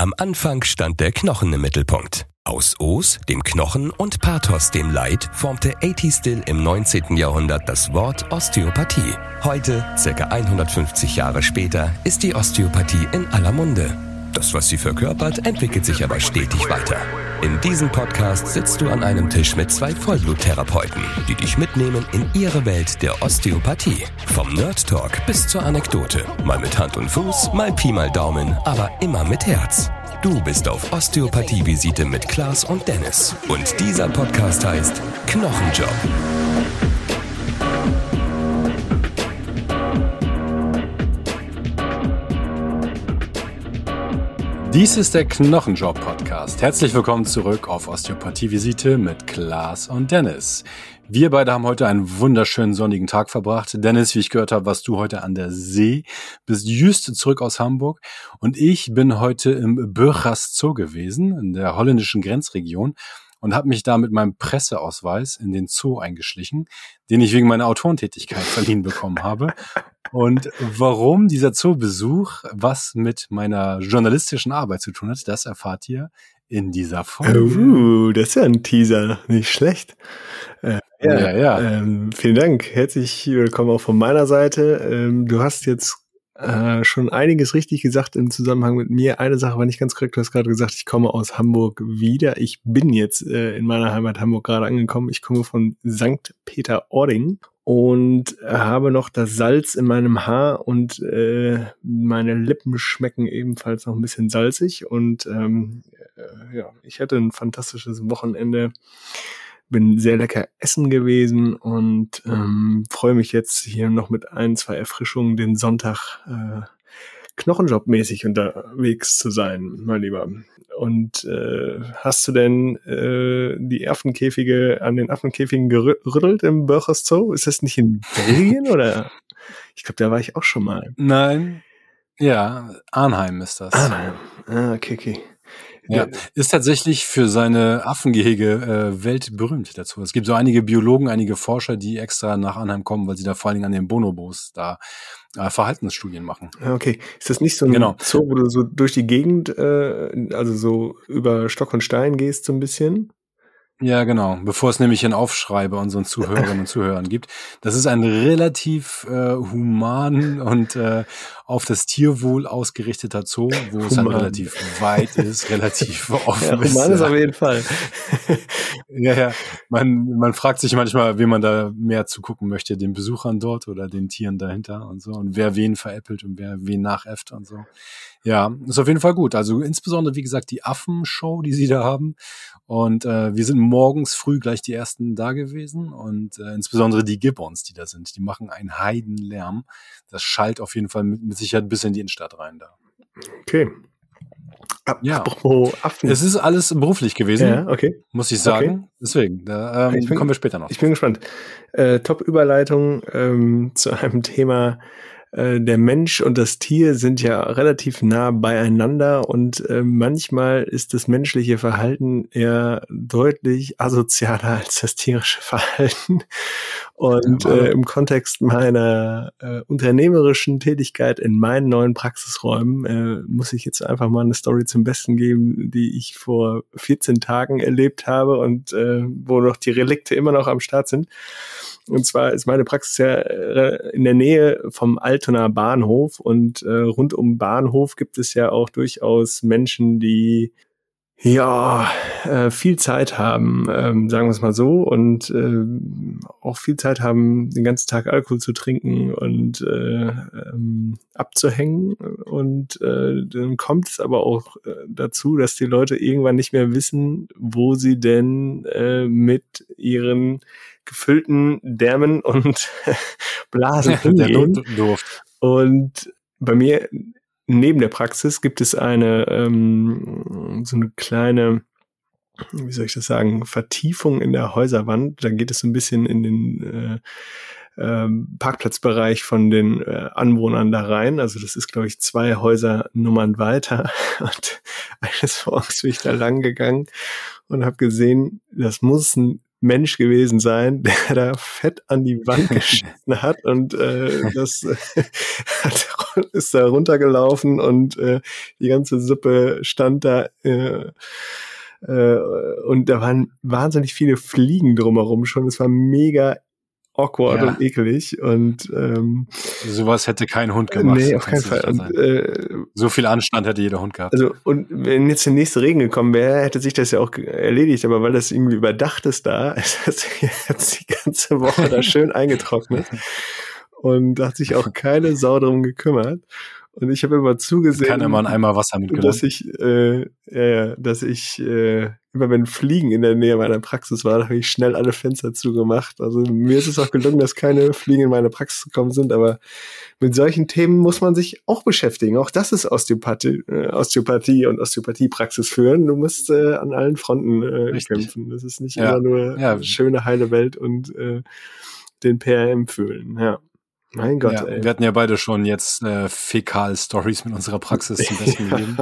Am Anfang stand der Knochen im Mittelpunkt. Aus Os, dem Knochen, und Pathos, dem Leid, formte A.T. Still im 19. Jahrhundert das Wort Osteopathie. Heute, ca. 150 Jahre später, ist die Osteopathie in aller Munde. Das, was sie verkörpert, entwickelt sich aber stetig weiter. In diesem Podcast sitzt du an einem Tisch mit 2 Vollbluttherapeuten, die dich mitnehmen in ihre Welt der Osteopathie. Vom Nerd Talk bis zur Anekdote. Mal mit Hand und Fuß, mal Pi mal Daumen, aber immer mit Herz. Du bist auf Osteopathie-Visite mit Klaas und Dennis. Und dieser Podcast heißt Knochenjob. Dies ist der Knochenjob-Podcast. Herzlich willkommen zurück auf Osteopathie-Visite mit Klaas und Dennis. Wir beide haben heute einen wunderschönen sonnigen Tag verbracht. Dennis, wie ich gehört habe, warst du heute an der See, bist just zurück aus Hamburg. Und ich bin heute im Burgas Zoo gewesen, in der holländischen Grenzregion, und habe mich da mit meinem Presseausweis in den Zoo eingeschlichen, den ich wegen meiner Autorentätigkeit verliehen bekommen habe. Und warum dieser Zoobesuch was mit meiner journalistischen Arbeit zu tun hat, das erfahrt ihr in dieser Folge. Das ist ja ein Teaser, nicht schlecht. Vielen Dank, herzlich willkommen auch von meiner Seite. Du hast jetzt schon einiges richtig gesagt im Zusammenhang mit mir. Eine Sache war nicht ganz korrekt, du hast gerade gesagt, ich komme aus Hamburg wieder. Ich bin jetzt in meiner Heimat Hamburg gerade angekommen. Ich komme von St. Peter-Ording und habe noch das Salz in meinem Haar und meine Lippen schmecken ebenfalls noch ein bisschen salzig. Und ich hatte ein fantastisches Wochenende. Bin sehr lecker essen gewesen und freue mich jetzt hier noch mit 1-2 Erfrischungen den Sonntag Knochenjob-mäßig unterwegs zu sein, mein Lieber. Und hast du denn die Affenkäfige an den Affenkäfigen gerüttelt im Burgas Zoo? Ist das nicht in Belgien oder? Ich glaube, da war ich auch schon mal. Nein, ja, Arnhem ist das. Arnhem, okay. Ja, ist tatsächlich für seine Affengehege weltberühmt dazu. Es gibt so einige Biologen, einige Forscher, die extra nach Arnhem kommen, weil sie da vor allen Dingen an den Bonobos da Verhaltensstudien machen. Okay, ist das nicht so ein Zoo, wo du so durch die Gegend, also so über Stock und Stein gehst so ein bisschen? Ja, genau. Bevor es nämlich einen Aufschrei bei unseren Zuhörerinnen und Zuhörern gibt. Das ist ein relativ human und auf das Tierwohl ausgerichteter Zoo, wo es halt relativ weit ist, relativ offen ist. Human ist auf jeden Fall. Ja. Man fragt sich manchmal, wem man da mehr zugucken möchte, den Besuchern dort oder den Tieren dahinter und so. Und wer wen veräppelt und wer wen nachäfft und so. Ja, ist auf jeden Fall gut. Also insbesondere, wie gesagt, die Affenshow, die sie da haben. Und wir sind morgens früh gleich die ersten da gewesen. Und insbesondere die Gibbons, die da sind, die machen einen Heidenlärm. Das schallt auf jeden Fall mit Sicherheit bis in die Innenstadt rein da. Okay. Apropos Affen. Es ist alles beruflich gewesen, ja, okay. Muss ich sagen. Okay. Deswegen, da kommen wir später noch. Ich bin gespannt. Top-Überleitung zu einem Thema. Der Mensch und das Tier sind ja relativ nah beieinander und manchmal ist das menschliche Verhalten eher deutlich asozialer als das tierische Verhalten. Und im Kontext meiner unternehmerischen Tätigkeit in meinen neuen Praxisräumen muss ich jetzt einfach mal eine Story zum Besten geben, die ich vor 14 Tagen erlebt habe und wo noch die Relikte immer noch am Start sind. Und zwar ist meine Praxis ja in der Nähe vom Altonaer Bahnhof und rund um Bahnhof gibt es ja auch durchaus Menschen, die viel Zeit haben, sagen wir es mal so, und auch viel Zeit haben, den ganzen Tag Alkohol zu trinken und abzuhängen. Und dann kommt es aber auch dazu, dass die Leute irgendwann nicht mehr wissen, wo sie denn mit ihren gefüllten Därmen und Blasen hingehen. Und bei mir neben der Praxis gibt es eine so eine kleine, wie soll ich das sagen, Vertiefung in der Häuserwand. Da geht es so ein bisschen in den Parkplatzbereich von den Anwohnern da rein. Also das ist, glaube ich, 2 Häusernummern weiter. Und eines Morgens bin ich da lang gegangen und habe gesehen, das muss ein Mensch gewesen sein, der da fett an die Wand geschissen hat und das ist da runtergelaufen und die ganze Suppe stand da und da waren wahnsinnig viele Fliegen drumherum schon. Es war mega awkward und ekelig und sowas hätte kein Hund gemacht. Nee, auf keinen Fall. Und, so viel Anstand hätte jeder Hund gehabt. Also, und wenn jetzt der nächste Regen gekommen wäre, hätte sich das ja auch erledigt, aber weil das irgendwie überdacht ist da, ist das jetzt die ganze Woche da schön eingetrocknet und da hat sich auch keine Sau drum gekümmert. Und ich habe immer zugesehen, kann immer ein Eimer Wasser mitgenommen, dass ich immer wenn Fliegen in der Nähe meiner Praxis war, habe ich schnell alle Fenster zugemacht. Also mir ist es auch gelungen, dass keine Fliegen in meine Praxis gekommen sind, aber mit solchen Themen muss man sich auch beschäftigen. Auch das ist Osteopathie und Osteopathiepraxis führen. Du musst an allen Fronten kämpfen. Das ist nicht immer nur schöne, heile Welt und den PRM fühlen. Ja. Mein Gott, ey. Wir hatten ja beide schon jetzt Fäkal-Stories mit unserer Praxis zum Besten gegeben.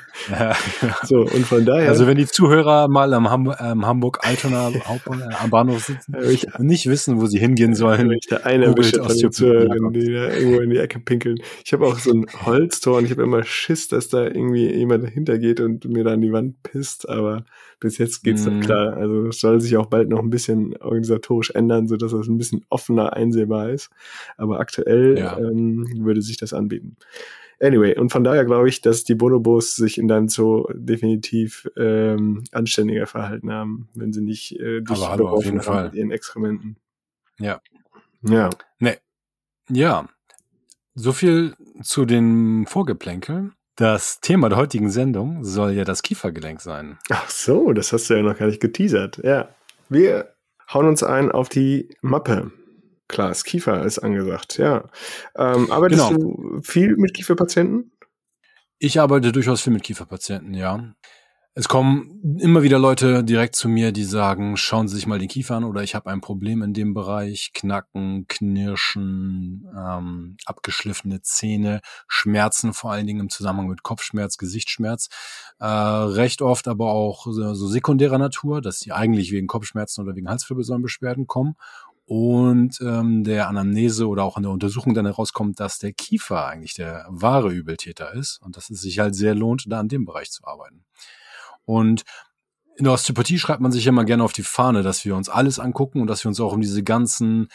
So, und von daher. Also wenn die Zuhörer mal am Hamburg-Altona am Bahnhof sitzen und nicht wissen, wo sie hingehen sollen, ich da eine erwische von den Zuhörern, die da irgendwo in die Ecke pinkeln. Ich habe auch so ein Holztor und ich habe immer Schiss, dass da irgendwie jemand dahinter geht und mir da an die Wand pisst, aber bis jetzt geht's dann klar. Also es soll sich auch bald noch ein bisschen organisatorisch ändern, sodass das ein bisschen offener einsehbar ist. Aber aktuell würde sich das anbieten. Anyway, und von daher glaube ich, dass die Bonobos sich in deinem Zoo definitiv anständiger verhalten haben, wenn sie nicht dich beworfen haben mit ihren Exkrementen. Ja. Ja. Nee. Ja. So viel zu den Vorgeplänkel. Das Thema der heutigen Sendung soll ja das Kiefergelenk sein. Ach so, das hast du ja noch gar nicht geteasert. Ja. Wir hauen uns ein auf die Mappe. Klar, das Kiefer ist angesagt, ja. Arbeitest du viel mit Kieferpatienten? Ich arbeite durchaus viel mit Kieferpatienten, ja. Es kommen immer wieder Leute direkt zu mir, die sagen, schauen Sie sich mal den Kiefer an oder ich habe ein Problem in dem Bereich. Knacken, Knirschen, abgeschliffene Zähne, Schmerzen vor allen Dingen im Zusammenhang mit Kopfschmerz, Gesichtsschmerz. Recht oft aber auch so sekundärer Natur, dass die eigentlich wegen Kopfschmerzen oder wegen Halswirbelsäulenbeschwerden kommen. Und der Anamnese oder auch in der Untersuchung dann herauskommt, dass der Kiefer eigentlich der wahre Übeltäter ist und dass es sich halt sehr lohnt, da an dem Bereich zu arbeiten. Und in der Osteopathie schreibt man sich immer gerne auf die Fahne, dass wir uns alles angucken und dass wir uns auch um diese ganzen,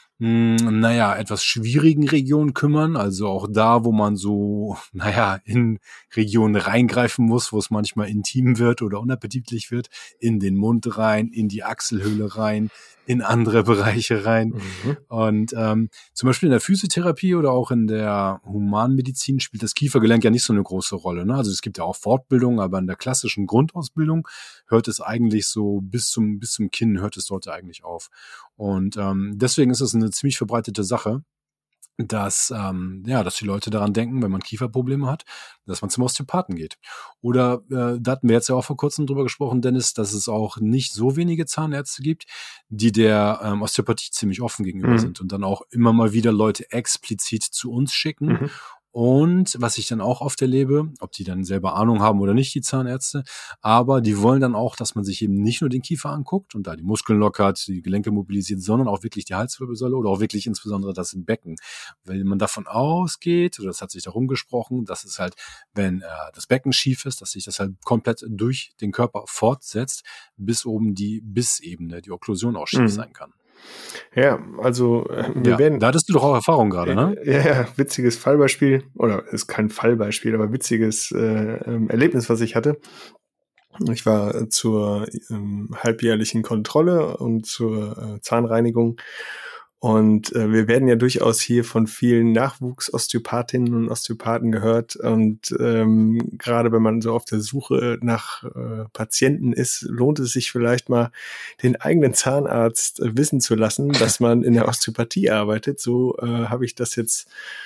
etwas schwierigen Regionen kümmern. Also auch da, wo man so, in Regionen reingreifen muss, wo es manchmal intim wird oder unappetitlich wird, in den Mund rein, in die Achselhöhle rein, in andere Bereiche rein. Und zum Beispiel in der Physiotherapie oder auch in der Humanmedizin spielt das Kiefergelenk ja nicht so eine große Rolle. Ne? Also es gibt ja auch Fortbildung, aber in der klassischen Grundausbildung hört es eigentlich so bis zum Kinn hört es dort eigentlich auf. Und deswegen ist es eine ziemlich verbreitete Sache, dass die Leute daran denken, wenn man Kieferprobleme hat, dass man zum Osteopathen geht. Oder da hatten wir jetzt ja auch vor kurzem drüber gesprochen, Dennis, dass es auch nicht so wenige Zahnärzte gibt, die der Osteopathie ziemlich offen gegenüber sind und dann auch immer mal wieder Leute explizit zu uns schicken. Und was ich dann auch oft erlebe, ob die dann selber Ahnung haben oder nicht, die Zahnärzte, aber die wollen dann auch, dass man sich eben nicht nur den Kiefer anguckt und da die Muskeln lockert, die Gelenke mobilisiert, sondern auch wirklich die Halswirbelsäule oder auch wirklich insbesondere das Becken. Weil man davon ausgeht, oder das hat sich da rumgesprochen, dass es halt, wenn das Becken schief ist, dass sich das halt komplett durch den Körper fortsetzt, bis oben die Bissebene, die Okklusion auch schief sein kann. Ja, also wir werden... Da hattest du doch auch Erfahrung gerade, ne? Ja, witziges Fallbeispiel, oder ist kein Fallbeispiel, aber witziges Erlebnis, was ich hatte. Ich war zur halbjährlichen Kontrolle und zur Zahnreinigung. Und wir werden ja durchaus hier von vielen Nachwuchsosteopathinnen und Osteopathen gehört. Und gerade wenn man so auf der Suche nach Patienten ist, lohnt es sich vielleicht mal, den eigenen Zahnarzt wissen zu lassen, dass man in der Osteopathie arbeitet. So habe ich das jetzt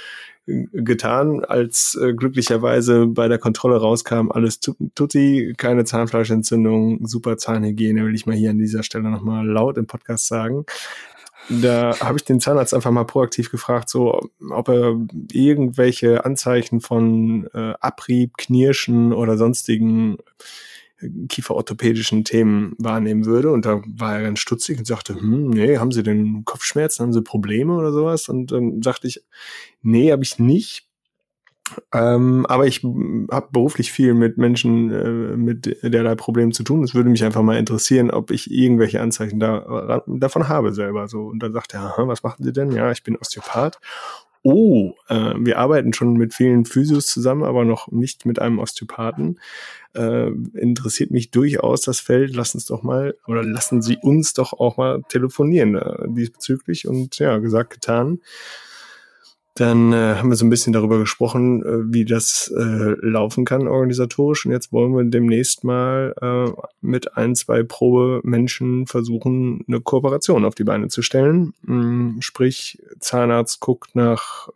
getan, als glücklicherweise bei der Kontrolle rauskam, alles tutti, keine Zahnfleischentzündung, super Zahnhygiene, will ich mal hier an dieser Stelle nochmal laut im Podcast sagen. Da habe ich den Zahnarzt einfach mal proaktiv gefragt, so ob er irgendwelche Anzeichen von Abrieb, Knirschen oder sonstigen kieferorthopädischen Themen wahrnehmen würde. Und da war er ganz stutzig und sagte, nee, haben Sie denn Kopfschmerzen, haben Sie Probleme oder sowas? Und dann sagte ich, nee, habe ich nicht. Aber ich habe beruflich viel mit Menschen mit derlei Problemen zu tun. Es würde mich einfach mal interessieren, ob ich irgendwelche Anzeichen davon habe selber. So. Und dann sagt er, was machen Sie denn? Ja, ich bin Osteopath. Oh, wir arbeiten schon mit vielen Physios zusammen, aber noch nicht mit einem Osteopathen. Interessiert mich durchaus das Feld. Lassen Sie uns doch auch mal telefonieren diesbezüglich. Und ja, gesagt, getan. Dann haben wir so ein bisschen darüber gesprochen, wie das laufen kann organisatorisch. Und jetzt wollen wir demnächst mal mit 1-2 Probemenschen versuchen, eine Kooperation auf die Beine zu stellen. Sprich, Zahnarzt guckt nach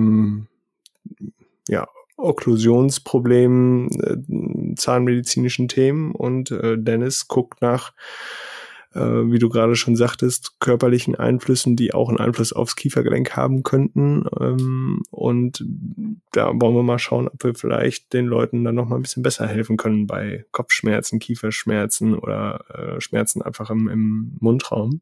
Okklusionsproblemen, zahnmedizinischen Themen und Dennis guckt nach, wie du gerade schon sagtest, körperlichen Einflüssen, die auch einen Einfluss aufs Kiefergelenk haben könnten. Und da wollen wir mal schauen, ob wir vielleicht den Leuten dann noch mal ein bisschen besser helfen können bei Kopfschmerzen, Kieferschmerzen oder Schmerzen einfach im Mundraum.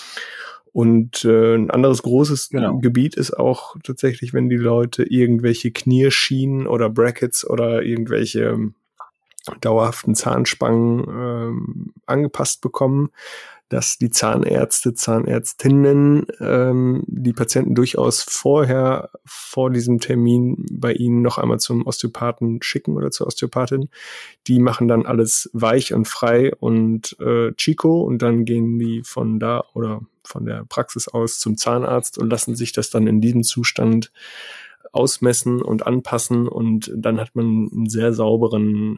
Und ein anderes großes Gebiet ist auch tatsächlich, wenn die Leute irgendwelche Knierschienen oder Brackets oder irgendwelche dauerhaften Zahnspangen angepasst bekommen, dass die Zahnärzte, Zahnärztinnen die Patienten durchaus vor diesem Termin bei ihnen noch einmal zum Osteopathen schicken oder zur Osteopathin. Die machen dann alles weich und frei und Chico und dann gehen die von da oder von der Praxis aus zum Zahnarzt und lassen sich das dann in diesem Zustand ausmessen und anpassen und dann hat man einen sehr sauberen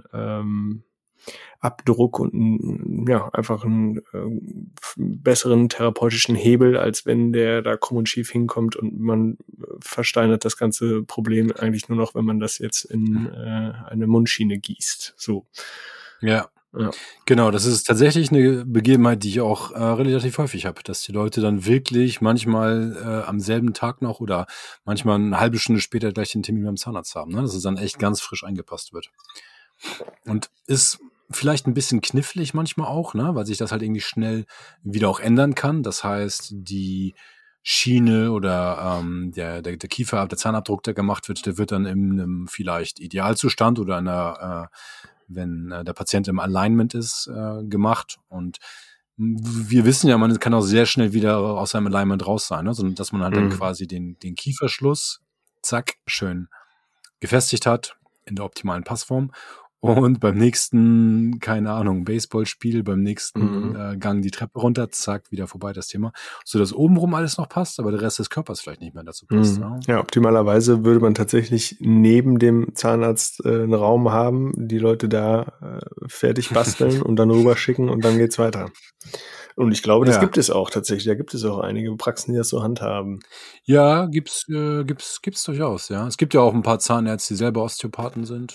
Abdruck und einfach einen besseren therapeutischen Hebel, als wenn der da krumm und schief hinkommt und man versteinert das ganze Problem eigentlich nur noch, wenn man das jetzt in eine Mundschiene gießt. So. Ja. Genau, das ist tatsächlich eine Begebenheit, die ich auch relativ häufig habe, dass die Leute dann wirklich manchmal am selben Tag noch oder manchmal eine halbe Stunde später gleich den Termin beim Zahnarzt haben, ne? Dass es dann echt ganz frisch eingepasst wird. Und ist vielleicht ein bisschen knifflig manchmal auch, ne? Weil sich das halt irgendwie schnell wieder auch ändern kann. Das heißt, die Schiene oder der Kiefer, der Zahnabdruck, der gemacht wird, der wird dann in einem vielleicht Idealzustand oder in einer wenn der Patient im Alignment ist, gemacht. Und wir wissen ja, man kann auch sehr schnell wieder aus seinem Alignment raus sein, ne? So, dass man halt dann quasi den Kieferschluss, zack, schön gefestigt hat in der optimalen Passform. Und beim nächsten, keine Ahnung, Baseballspiel, beim nächsten Gang die Treppe runter, zack, wieder vorbei das Thema. So dass obenrum alles noch passt, aber der Rest des Körpers vielleicht nicht mehr dazu passt. Ne? Ja, optimalerweise würde man tatsächlich neben dem Zahnarzt einen Raum haben, die Leute da fertig basteln und dann rüberschicken und dann geht's weiter. Und ich glaube, das gibt es auch tatsächlich. Da gibt es auch einige Praxen, die das so handhaben. Ja, gibt's durchaus, ja. Es gibt ja auch ein paar Zahnärzte, die selber Osteopathen sind,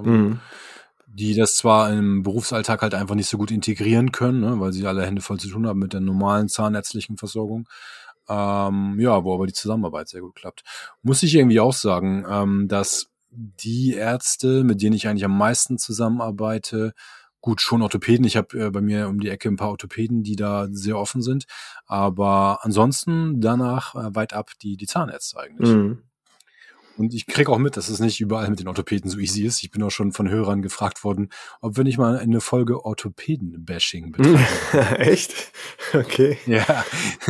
die das zwar im Berufsalltag halt einfach nicht so gut integrieren können, ne, weil sie alle Hände voll zu tun haben mit der normalen zahnärztlichen Versorgung. Wo aber die Zusammenarbeit sehr gut klappt. Muss ich irgendwie auch sagen, dass die Ärzte, mit denen ich eigentlich am meisten zusammenarbeite, gut, schon Orthopäden. Ich habe bei mir um die Ecke ein paar Orthopäden, die da sehr offen sind. Aber ansonsten danach weit ab die Zahnärzte eigentlich. Und ich kriege auch mit, dass es nicht überall mit den Orthopäden so easy ist. Ich bin auch schon von Hörern gefragt worden, ob wir nicht mal eine Folge Orthopäden-Bashing betreiben. Echt? Okay. Ja.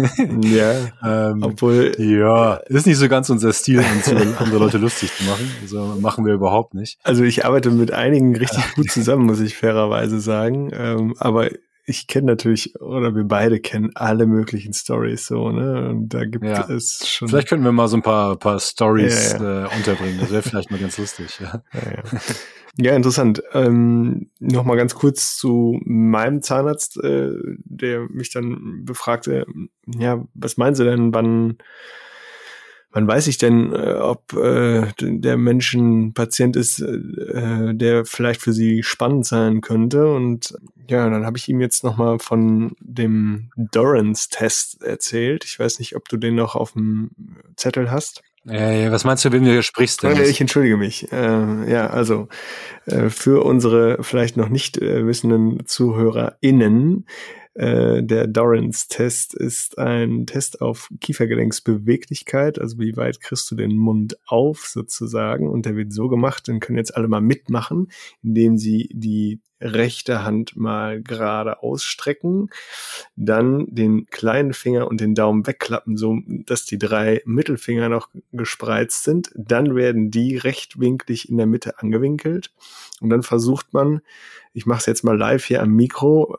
Obwohl. Ja, ist nicht so ganz unser Stil, uns über andere Leute lustig zu machen. Also machen wir überhaupt nicht. Also ich arbeite mit einigen richtig gut zusammen, muss ich fairerweise sagen. Aber ich kenne natürlich, oder wir beide kennen alle möglichen Stories so, ne? Und da gibt es schon. Vielleicht könnten wir mal so ein paar Stories unterbringen. Das wäre vielleicht mal ganz lustig. Ja, interessant. Noch mal ganz kurz zu meinem Zahnarzt, der mich dann befragte, was meinen Sie denn, wann weiß ich denn, ob der Mensch ein Patient ist, der vielleicht für Sie spannend sein könnte? Und dann habe ich ihm jetzt nochmal von dem Dorrance-Test erzählt. Ich weiß nicht, ob du den noch auf dem Zettel hast. Was meinst du, wem du hier sprichst denn? Ich entschuldige mich. Also für unsere vielleicht noch nicht wissenden ZuhörerInnen, der Dorrance-Test ist ein Test auf Kiefergelenksbeweglichkeit, also wie weit kriegst du den Mund auf sozusagen, und der wird so gemacht, den können jetzt alle mal mitmachen, indem sie die rechte Hand mal gerade ausstrecken, dann den kleinen Finger und den Daumen wegklappen, so dass die 3 Mittelfinger noch gespreizt sind, dann werden die rechtwinklig in der Mitte angewinkelt und dann versucht man, ich mache es jetzt mal live hier am Mikro,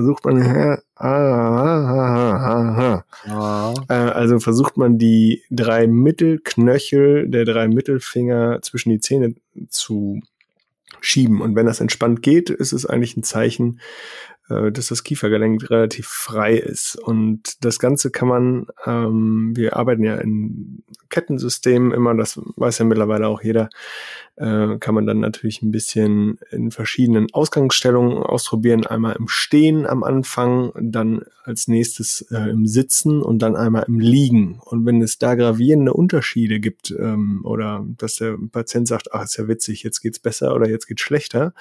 also versucht man die 3 Mittelknöchel der 3 Mittelfinger zwischen die Zähne zu schieben. Und wenn das entspannt geht, ist es eigentlich ein Zeichen, dass das Kiefergelenk relativ frei ist. Und das Ganze kann man, wir arbeiten ja in Kettensystemen immer, das weiß ja mittlerweile auch jeder, kann man dann natürlich ein bisschen in verschiedenen Ausgangsstellungen ausprobieren. Einmal im Stehen am Anfang, dann als nächstes im Sitzen und dann einmal im Liegen. Und wenn es da gravierende Unterschiede gibt oder dass der Patient sagt, ach, ist ja witzig, jetzt geht's besser oder jetzt geht's schlechter,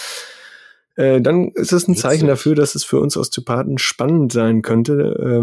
dann ist es ein Zeichen dafür, dass es für uns Osteopathen spannend sein könnte,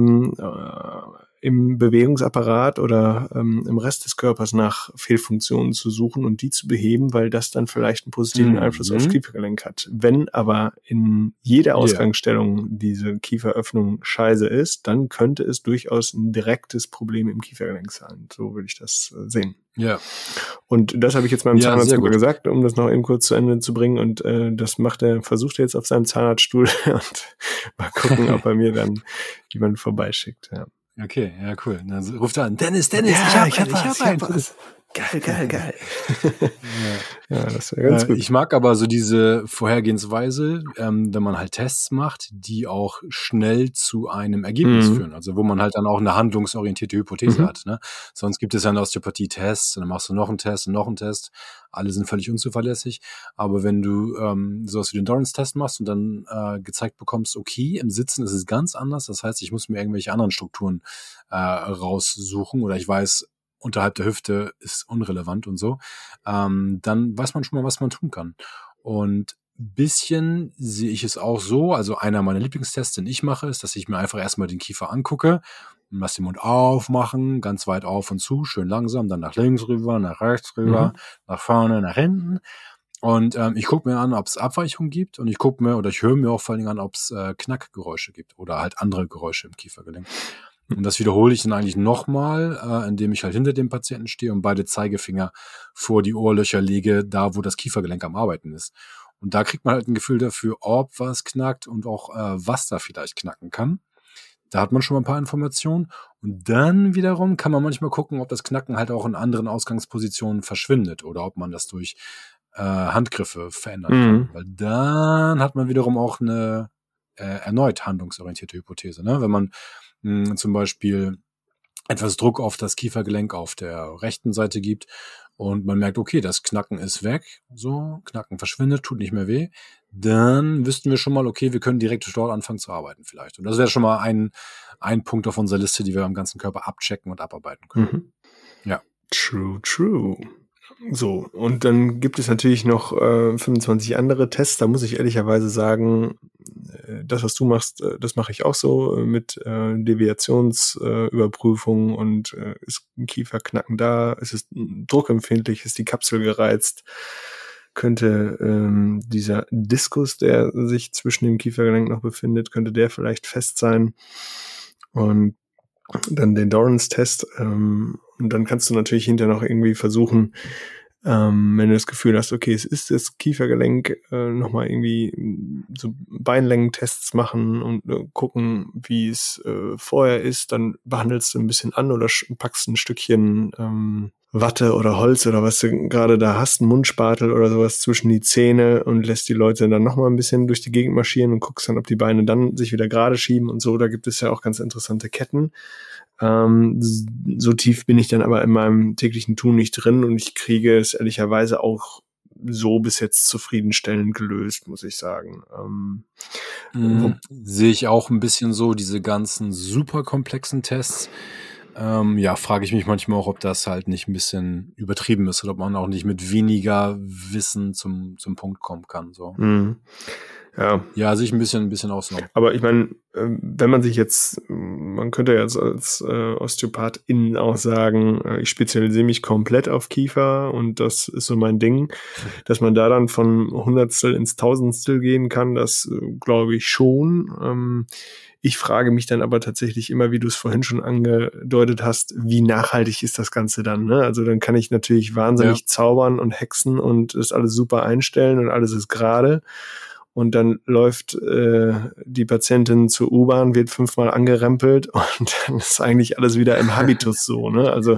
im Bewegungsapparat oder im Rest des Körpers nach Fehlfunktionen zu suchen und die zu beheben, weil das dann vielleicht einen positiven Einfluss aufs Kiefergelenk hat. Wenn aber in jeder Ausgangsstellung diese Kieferöffnung scheiße ist, dann könnte es durchaus ein direktes Problem im Kiefergelenk sein. So würde ich das sehen. Ja. Und das habe ich jetzt meinem Zahnarzt sogar gesagt, um das noch eben kurz zu Ende zu bringen. Und das versucht er jetzt auf seinem Zahnarztstuhl und mal gucken, ob er mir dann jemanden vorbeischickt. Ja. Okay, ja, cool. Dann ruft er an, Dennis, ja, ich hab einen. Geil. Ja, das wäre ganz gut. Ich mag aber so diese Vorhergehensweise, wenn man halt Tests macht, die auch schnell zu einem Ergebnis führen. Also wo man halt dann auch eine handlungsorientierte Hypothese hat. Ne? Sonst gibt es ja eine Osteopathie-Tests und dann machst du noch einen Test und noch einen Test. Alle sind völlig unzuverlässig. Aber wenn du sowas wie den Dorrance-Test machst und dann gezeigt bekommst, okay, im Sitzen ist es ganz anders. Das heißt, ich muss mir irgendwelche anderen Strukturen raussuchen oder ich weiß, unterhalb der Hüfte ist unrelevant und so, dann weiß man schon mal, was man tun kann. Und ein bisschen sehe ich es auch so, also einer meiner Lieblingstests, den ich mache, ist, dass ich mir einfach erstmal den Kiefer angucke und lass den Mund aufmachen, ganz weit auf und zu, schön langsam, dann nach links rüber, nach rechts rüber, nach vorne, nach hinten. Und ich gucke mir an, ob es Abweichungen gibt und ich höre mir auch vor allen Dingen an, ob es Knackgeräusche gibt oder halt andere Geräusche im Kiefergelenk. Und das wiederhole ich dann eigentlich nochmal, indem ich halt hinter dem Patienten stehe und beide Zeigefinger vor die Ohrlöcher lege, da wo das Kiefergelenk am Arbeiten ist. Und da kriegt man halt ein Gefühl dafür, ob was knackt und auch was da vielleicht knacken kann. Da hat man schon mal ein paar Informationen. Und dann wiederum kann man manchmal gucken, ob das Knacken halt auch in anderen Ausgangspositionen verschwindet oder ob man das durch Handgriffe verändern kann. Weil dann hat man wiederum auch eine erneut handlungsorientierte Hypothese. Ne? Wenn man zum Beispiel etwas Druck auf das Kiefergelenk auf der rechten Seite gibt und man merkt, okay, das Knacken ist weg, so, Knacken verschwindet, tut nicht mehr weh, dann wüssten wir schon mal, okay, wir können direkt dort anfangen zu arbeiten vielleicht. Und das wäre schon mal ein Punkt auf unserer Liste, die wir am ganzen Körper abchecken und abarbeiten können. Ja. True. So, und dann gibt es natürlich noch 25 andere Tests. Da muss ich ehrlicherweise sagen, das, was du machst, das mache ich auch so mit Deviationsüberprüfung und ist ein Kieferknacken da, ist es druckempfindlich, ist die Kapsel gereizt, könnte dieser Diskus, der sich zwischen dem Kiefergelenk noch befindet, könnte der vielleicht fest sein und dann den Dorrance-Test und dann kannst du natürlich hinterher noch irgendwie versuchen, wenn du das Gefühl hast, okay, es ist das Kiefergelenk, nochmal irgendwie so Beinlängentests machen und gucken, wie es vorher ist, dann behandelst du ein bisschen an oder packst ein Stückchen Watte oder Holz oder was du gerade da hast, einen Mundspatel oder sowas zwischen die Zähne und lässt die Leute dann nochmal ein bisschen durch die Gegend marschieren und guckst dann, ob die Beine dann sich wieder gerade schieben und so. Da gibt es ja auch ganz interessante Ketten. So tief bin ich dann aber in meinem täglichen Tun nicht drin und ich kriege es ehrlicherweise auch so bis jetzt zufriedenstellend gelöst, muss ich sagen. Sehe ich auch ein bisschen so, diese ganzen super komplexen Tests, Ja, frage ich mich manchmal auch, ob das halt nicht ein bisschen übertrieben ist oder ob man auch nicht mit weniger Wissen zum Punkt kommen kann. So. Mhm. Ja, sich ein bisschen ausnommen. Aber ich meine, wenn man sich jetzt, man könnte jetzt als OsteopathInnen auch sagen, ich spezialisiere mich komplett auf Kiefer und das ist so mein Ding, dass man da dann von Hundertstel ins Tausendstel gehen kann, das glaube ich schon. Ich frage mich dann aber tatsächlich immer, wie du es vorhin schon angedeutet hast, wie nachhaltig ist das Ganze dann? Ne? Also dann kann ich natürlich wahnsinnig zaubern und hexen und das alles super einstellen und alles ist gerade. Und dann läuft die Patientin zur U-Bahn, wird 5-mal angerempelt und dann ist eigentlich alles wieder im Habitus so. Ne? Also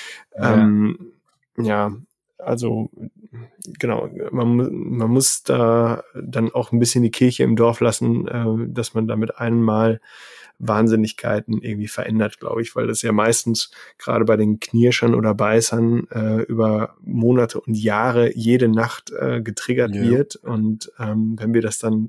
also genau, man muss da dann auch ein bisschen die Kirche im Dorf lassen, dass man damit einmal Wahnsinnigkeiten irgendwie verändert, glaube ich, weil das ja meistens gerade bei den Knirschern oder Beißern über Monate und Jahre jede Nacht getriggert wird und wenn wir das dann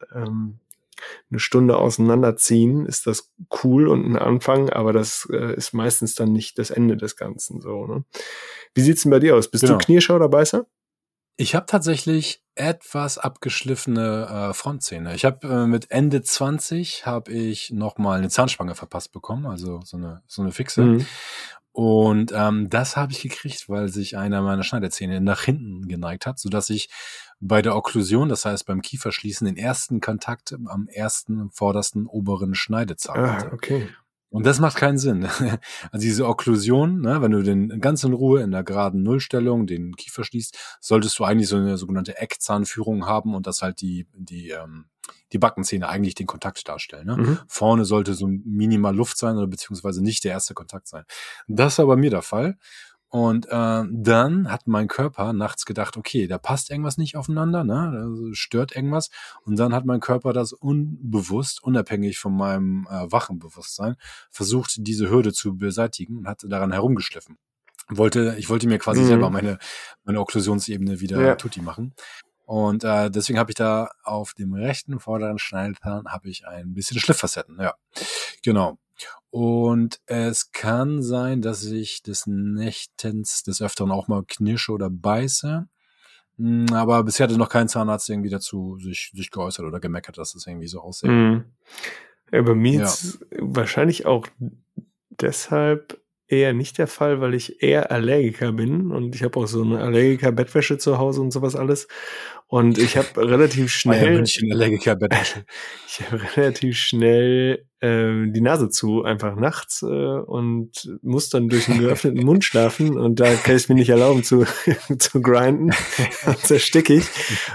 eine Stunde auseinanderziehen, ist das cool und ein Anfang, aber das ist meistens dann nicht das Ende des Ganzen. So, ne? Wie sieht's denn bei dir aus? Bist du Knirscher oder Beißer? Ich habe tatsächlich etwas abgeschliffene Frontzähne. Ich habe mit Ende 20 habe ich nochmal eine Zahnspange verpasst bekommen, also so eine fixe. Mhm. Und das habe ich gekriegt, weil sich einer meiner Schneiderzähne nach hinten geneigt hat, sodass ich bei der Okklusion, das heißt beim Kieferschließen, den ersten Kontakt am ersten vordersten oberen Schneidezahn hatte. Okay. Und das macht keinen Sinn. Also diese Okklusion, ne, wenn du den ganz in Ruhe in der geraden Nullstellung den Kiefer schließt, solltest du eigentlich so eine sogenannte Eckzahnführung haben und dass halt die Backenzähne eigentlich den Kontakt darstellen. Ne? Mhm. Vorne sollte so minimal Luft sein oder beziehungsweise nicht der erste Kontakt sein. Das war bei mir der Fall. Und dann hat mein Körper nachts gedacht, okay, da passt irgendwas nicht aufeinander, ne? Da stört irgendwas. Und dann hat mein Körper das unbewusst, unabhängig von meinem wachen Bewusstsein, versucht, diese Hürde zu beseitigen und hat daran herumgeschliffen. Ich wollte mir quasi selber meine Okklusionsebene wieder tutti machen. Und deswegen habe ich da auf dem rechten vorderen Schneidezahn habe ich ein bisschen Schlifffacetten, ja. Genau. Und es kann sein, dass ich des Nächtens des Öfteren auch mal knirsche oder beiße. Aber bisher hatte noch kein Zahnarzt irgendwie dazu sich geäußert oder gemeckert, dass es irgendwie so aussieht. Ja, bei mir ist wahrscheinlich auch deshalb eher nicht der Fall, weil ich eher Allergiker bin und ich habe auch so eine Allergiker-Bettwäsche zu Hause und sowas alles. Und ich habe relativ schnell Allergiker-Bettwäsche. Ich habe relativ schnell die Nase zu, einfach nachts und muss dann durch einen geöffneten Mund schlafen und da kann ich es mir nicht erlauben zu grinden. Dann zerstecke ich.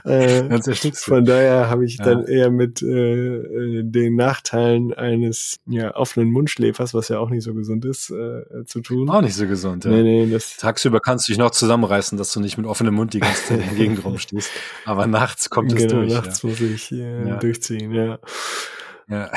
Von daher habe ich dann eher mit den Nachteilen eines offenen Mundschläfers, was ja auch nicht so gesund ist, zu tun. Auch nicht so gesund, ja. Nee, tagsüber kannst du dich noch zusammenreißen, dass du nicht mit offenem Mund die ganze Zeit in der Gegend rumstehst. Aber nachts kommt es durch. Nachts muss ich durchziehen, ja. Ja.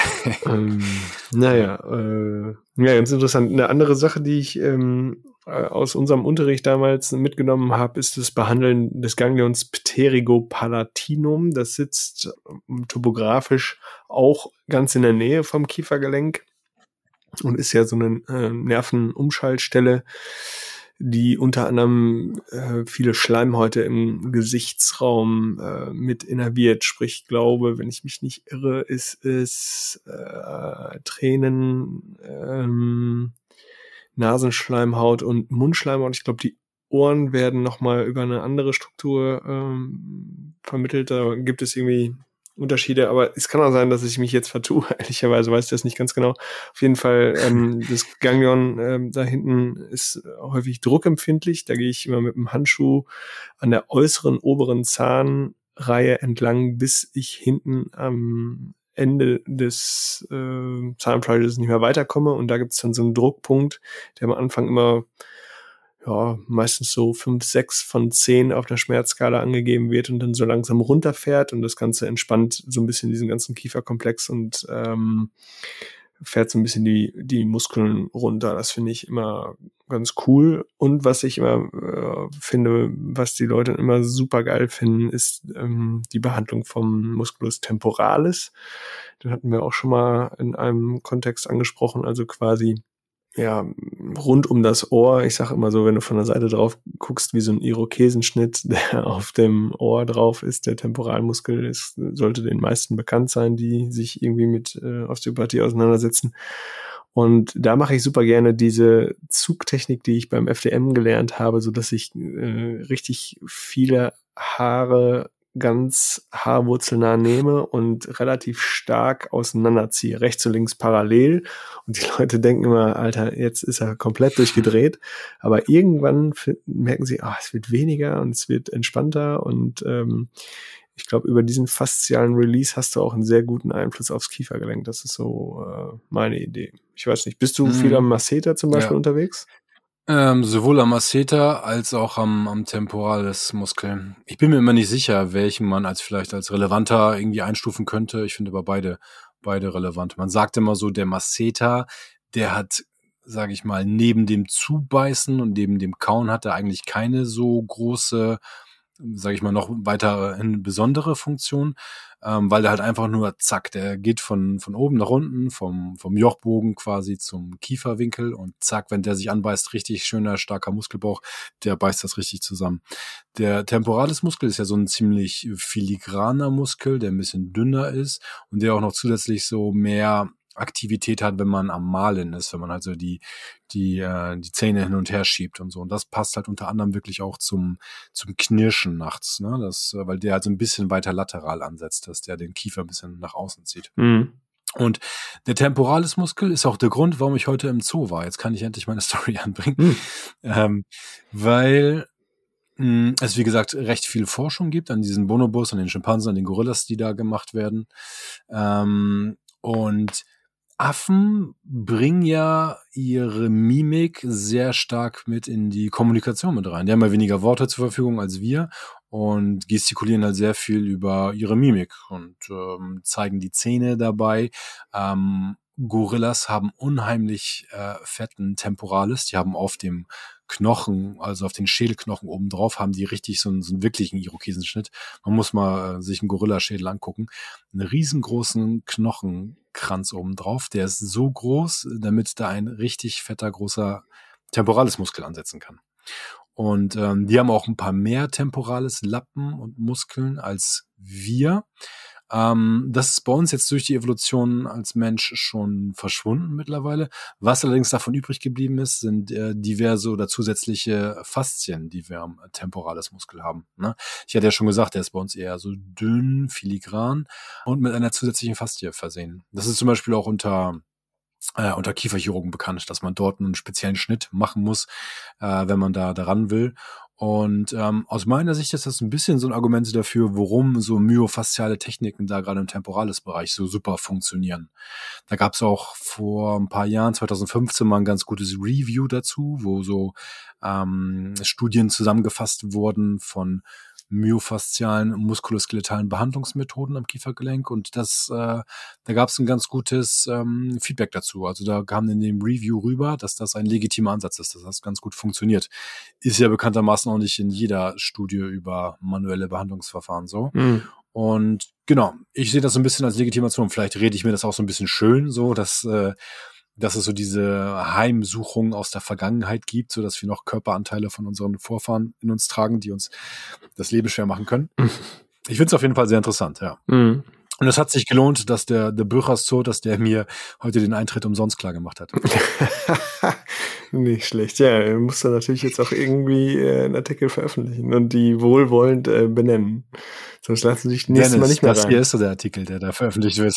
Ganz interessant. Eine andere Sache, die ich aus unserem Unterricht damals mitgenommen habe, ist das Behandeln des Ganglions pterigopalatinum. Das sitzt topografisch auch ganz in der Nähe vom Kiefergelenk und ist ja so eine Nervenumschaltstelle, die unter anderem viele Schleimhäute im Gesichtsraum mit innerviert. Sprich, ich glaube, wenn ich mich nicht irre, ist es Tränen, Nasenschleimhaut und Mundschleimhaut. Ich glaube, die Ohren werden nochmal über eine andere Struktur vermittelt. Da gibt es irgendwie Unterschiede, aber es kann auch sein, dass ich mich jetzt vertue. Ehrlicherweise weiß ich das nicht ganz genau. Auf jeden Fall, das Ganglion da hinten ist häufig druckempfindlich. Da gehe ich immer mit dem Handschuh an der äußeren oberen Zahnreihe entlang, bis ich hinten am Ende des Zahnfleisches nicht mehr weiterkomme. Und da gibt es dann so einen Druckpunkt, der am Anfang immer meistens so 5, 6 von 10 auf der Schmerzskala angegeben wird und dann so langsam runterfährt und das Ganze entspannt so ein bisschen diesen ganzen Kieferkomplex und fährt so ein bisschen die Muskeln runter. Das finde ich immer ganz cool. Und was ich immer finde, was die Leute immer super geil finden, ist die Behandlung vom Musculus temporalis. Den hatten wir auch schon mal in einem Kontext angesprochen, also quasi ja, rund um das Ohr. Ich sage immer so, wenn du von der Seite drauf guckst, wie so ein Irokesenschnitt, der auf dem Ohr drauf ist, der Temporalmuskel ist, sollte den meisten bekannt sein, die sich irgendwie mit Osteopathie auseinandersetzen. Und da mache ich super gerne diese Zugtechnik, die ich beim FDM gelernt habe, so dass ich richtig viele Haare ganz haarwurzelnah nehme und relativ stark auseinanderziehe, rechts und links parallel. Und die Leute denken immer, Alter, jetzt ist er komplett durchgedreht. Aber irgendwann merken sie, es wird weniger und es wird entspannter. Und ich glaube, über diesen faszialen Release hast du auch einen sehr guten Einfluss aufs Kiefergelenk. Das ist so meine Idee. Ich weiß nicht, bist du viel am Masseter zum Beispiel unterwegs? Sowohl am Masseter als auch am Temporalis-Muskel. Ich bin mir immer nicht sicher, welchen man vielleicht als relevanter irgendwie einstufen könnte. Ich finde aber beide relevant. Man sagt immer so, der Masseter, der hat, sage ich mal, neben dem Zubeißen und neben dem Kauen hat er eigentlich keine so große, sage ich mal, noch weiterhin besondere Funktion, weil der halt einfach nur, zack, der geht von oben nach unten, vom Jochbogen quasi zum Kieferwinkel und zack, wenn der sich anbeißt, richtig schöner, starker Muskelbauch, der beißt das richtig zusammen. Der Temporalis-Muskel ist ja so ein ziemlich filigraner Muskel, der ein bisschen dünner ist und der auch noch zusätzlich so mehr Aktivität hat, wenn man am Malen ist, wenn man also die Zähne hin und her schiebt und so. Und das passt halt unter anderem wirklich auch zum Knirschen nachts, ne? Weil der halt so ein bisschen weiter lateral ansetzt, dass der den Kiefer ein bisschen nach außen zieht. Mhm. Und der Temporalis-Muskel ist auch der Grund, warum ich heute im Zoo war. Jetzt kann ich endlich meine Story anbringen. Weil es, wie gesagt, recht viel Forschung gibt an diesen Bonobos, an den Schimpansen, an den Gorillas, die da gemacht werden. Und Affen bringen ja ihre Mimik sehr stark mit in die Kommunikation mit rein. Die haben ja weniger Worte zur Verfügung als wir und gestikulieren halt sehr viel über ihre Mimik und zeigen die Zähne dabei. Gorillas haben unheimlich fetten Temporalis. Die haben auf dem Knochen, also auf den Schädelknochen oben drauf, haben die richtig so einen wirklichen Irokesenschnitt. Man muss mal sich einen Gorillaschädel angucken. Einen riesengroßen Knochenkranz oben drauf. Der ist so groß, damit da ein richtig fetter, großer Temporalismuskel ansetzen kann. Und die haben auch ein paar mehr Temporalis-Lappen und Muskeln als wir. Das ist bei uns jetzt durch die Evolution als Mensch schon verschwunden mittlerweile. Was allerdings davon übrig geblieben ist, sind diverse oder zusätzliche Faszien, die wir am Temporalis-Muskel haben. Ne? Ich hatte ja schon gesagt, der ist bei uns eher so dünn, filigran und mit einer zusätzlichen Faszie versehen. Das ist zum Beispiel auch unter Kieferchirurgen bekannt, dass man dort einen speziellen Schnitt machen muss, wenn man da daran will. Und aus meiner Sicht ist das ein bisschen so ein Argument dafür, warum so myofasziale Techniken da gerade im Temporalis-Bereich so super funktionieren. Da gab es auch vor ein paar Jahren, 2015, mal ein ganz gutes Review dazu, wo so Studien zusammengefasst wurden von myofaszialen muskuloskeletalen Behandlungsmethoden am Kiefergelenk und da gab es ein ganz gutes Feedback dazu. Also da kam in dem Review rüber, dass das ein legitimer Ansatz ist, dass das ganz gut funktioniert. Ist ja bekanntermaßen auch nicht in jeder Studie über manuelle Behandlungsverfahren so. Und genau, ich sehe das so ein bisschen als Legitimation. Vielleicht rede ich mir das auch so ein bisschen schön so, dass es so diese Heimsuchung aus der Vergangenheit gibt, so dass wir noch Körperanteile von unseren Vorfahren in uns tragen, die uns das Leben schwer machen können. Ich finde es auf jeden Fall sehr interessant, ja. Und es hat sich gelohnt, dass der Bürchers Zoo, dass der mir heute den Eintritt umsonst klar gemacht hat. Nicht schlecht, ja. Du musst dann natürlich jetzt auch irgendwie einen Artikel veröffentlichen und die wohlwollend benennen. Sonst lassen sich nächstes Mal nicht mehr rein. Das hier ist so der Artikel, der da veröffentlicht wird.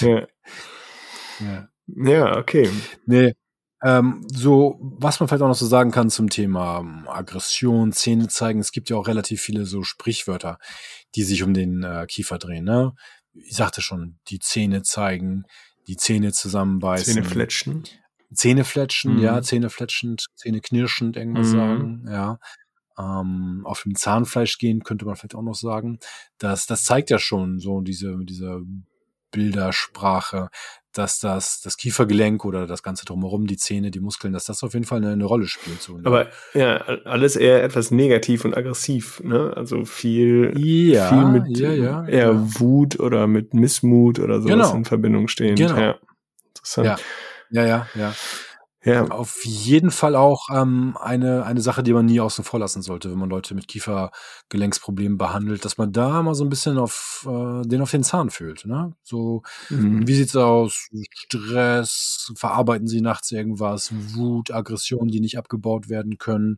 Ja, okay. Nee, so, was man vielleicht auch noch so sagen kann zum Thema Aggression, Zähne zeigen, es gibt ja auch relativ viele so Sprichwörter, die sich um den Kiefer drehen, ne? Ich sagte schon, die Zähne zeigen, die Zähne zusammenbeißen. Zähne fletschen. Ja, Zähne fletschend, Zähne knirschend, irgendwas sagen, ja. Auf dem Zahnfleisch gehen, könnte man vielleicht auch noch sagen. Das zeigt ja schon so diese Bildersprache, dass das Kiefergelenk oder das Ganze drumherum, die Zähne, die Muskeln, dass das auf jeden Fall eine Rolle spielt. So, ne? Aber ja, alles eher etwas negativ und aggressiv, ne? Also viel mit eher Wut oder mit Missmut oder sowas in Verbindung stehend. Genau. Ja. Interessant. Ja. Ja. Auf jeden Fall auch eine Sache, die man nie außen vor lassen sollte, wenn man Leute mit Kiefergelenksproblemen behandelt, dass man da mal so ein bisschen auf den Zahn fühlt. Ne? So, wie sieht's aus? Stress, verarbeiten sie nachts irgendwas, Wut, Aggressionen, die nicht abgebaut werden können.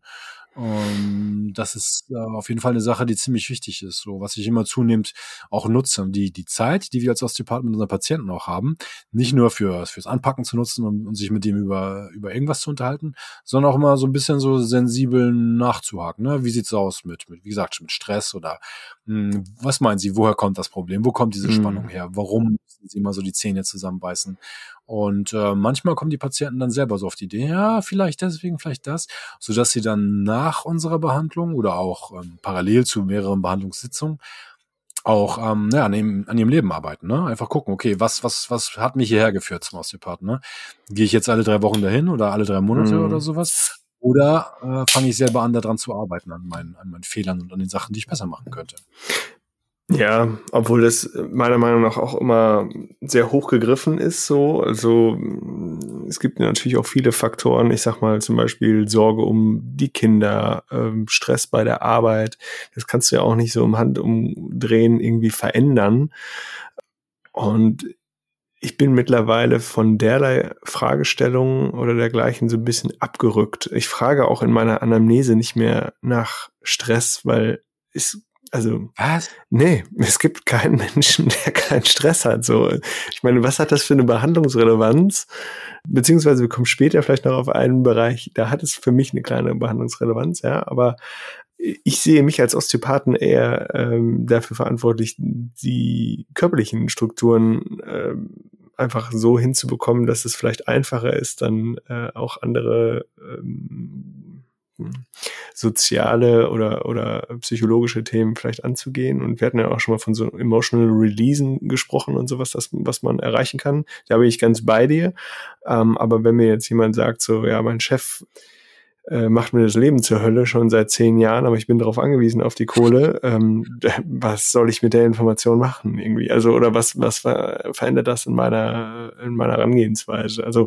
Das ist auf jeden Fall eine Sache, die ziemlich wichtig ist. So, was ich immer zunehmend auch nutze, die Zeit, die wir als Osteopathen mit unseren Patienten auch haben, nicht nur fürs Anpacken zu nutzen und sich mit dem über irgendwas zu unterhalten, sondern auch immer so ein bisschen so sensibel nachzuhaken. Ne? Wie sieht's aus mit, wie gesagt, mit Stress oder was meinen Sie, woher kommt das Problem? Wo kommt diese Spannung her? Warum müssen Sie immer so die Zähne zusammenbeißen? Und manchmal kommen die Patienten dann selber so auf die Idee, ja, vielleicht deswegen, vielleicht das, sodass sie dann nach unserer Behandlung oder auch parallel zu mehreren Behandlungssitzungen auch an ihrem Leben arbeiten, ne? Einfach gucken, okay, was hat mich hierher geführt zum Osteopathen, ne? Gehe ich jetzt alle 3 Wochen dahin oder alle 3 Monate oder sowas? Oder fange ich selber an, daran zu arbeiten, an meinen Fehlern und an den Sachen, die ich besser machen könnte? Ja, obwohl das meiner Meinung nach auch immer sehr hoch gegriffen ist, so. Also, es gibt natürlich auch viele Faktoren. Ich sag mal zum Beispiel Sorge um die Kinder, Stress bei der Arbeit. Das kannst du ja auch nicht so im Handumdrehen irgendwie verändern. Und ich bin mittlerweile von derlei Fragestellungen oder dergleichen so ein bisschen abgerückt. Ich frage auch in meiner Anamnese nicht mehr nach Stress, weil Was? nee, es gibt keinen Menschen, der keinen Stress hat. So, ich meine, was hat das für eine Behandlungsrelevanz? Beziehungsweise wir kommen später vielleicht noch auf einen Bereich, da hat es für mich eine kleine Behandlungsrelevanz, ja, aber ich sehe mich als Osteopathen eher dafür verantwortlich, die körperlichen Strukturen einfach so hinzubekommen, dass es vielleicht einfacher ist, dann auch andere soziale oder psychologische Themen vielleicht anzugehen. Und wir hatten ja auch schon mal von so Emotional Releasen gesprochen und sowas, was man erreichen kann. Da bin ich ganz bei dir. Aber wenn mir jetzt jemand sagt, so, ja, mein Chef macht mir das Leben zur Hölle schon seit 10 Jahren, aber ich bin darauf angewiesen, auf die Kohle, was soll ich mit der Information machen irgendwie? Also, oder was verändert das in meiner Herangehensweise? Also,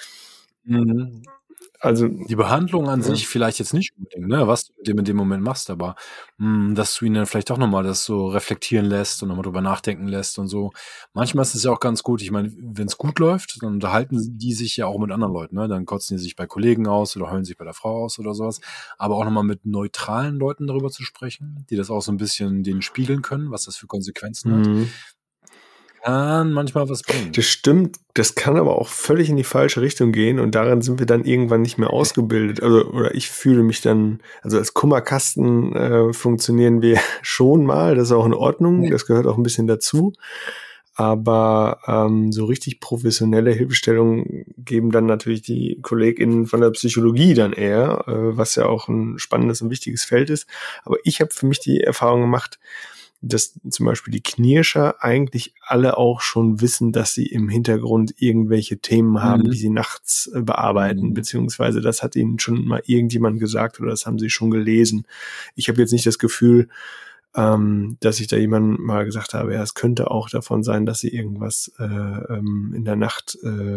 die Behandlung an sich vielleicht jetzt nicht unbedingt, ne, was du mit dem in dem Moment machst, aber dass du ihn dann vielleicht auch nochmal das so reflektieren lässt und nochmal drüber nachdenken lässt und so. Manchmal ist es ja auch ganz gut. Ich meine, wenn es gut läuft, dann unterhalten die sich ja auch mit anderen Leuten, ne? Dann kotzen die sich bei Kollegen aus oder heulen sich bei der Frau aus oder sowas. Aber auch nochmal mit neutralen Leuten darüber zu sprechen, die das auch so ein bisschen denen spiegeln können, was das für Konsequenzen hat, kann manchmal was bringen. Das stimmt, das kann aber auch völlig in die falsche Richtung gehen und darin sind wir dann irgendwann nicht mehr ausgebildet. Also, oder ich fühle mich dann, also als Kummerkasten funktionieren wir schon mal, das ist auch in Ordnung, das gehört auch ein bisschen dazu. Aber so richtig professionelle Hilfestellungen geben dann natürlich die KollegInnen von der Psychologie dann eher, was ja auch ein spannendes und wichtiges Feld ist. Aber ich habe für mich die Erfahrung gemacht, dass zum Beispiel die Knirscher eigentlich alle auch schon wissen, dass sie im Hintergrund irgendwelche Themen haben, die sie nachts bearbeiten, beziehungsweise das hat ihnen schon mal irgendjemand gesagt oder das haben sie schon gelesen. Ich habe jetzt nicht das Gefühl, dass ich da jemandem mal gesagt habe, ja, es könnte auch davon sein, dass sie irgendwas in der Nacht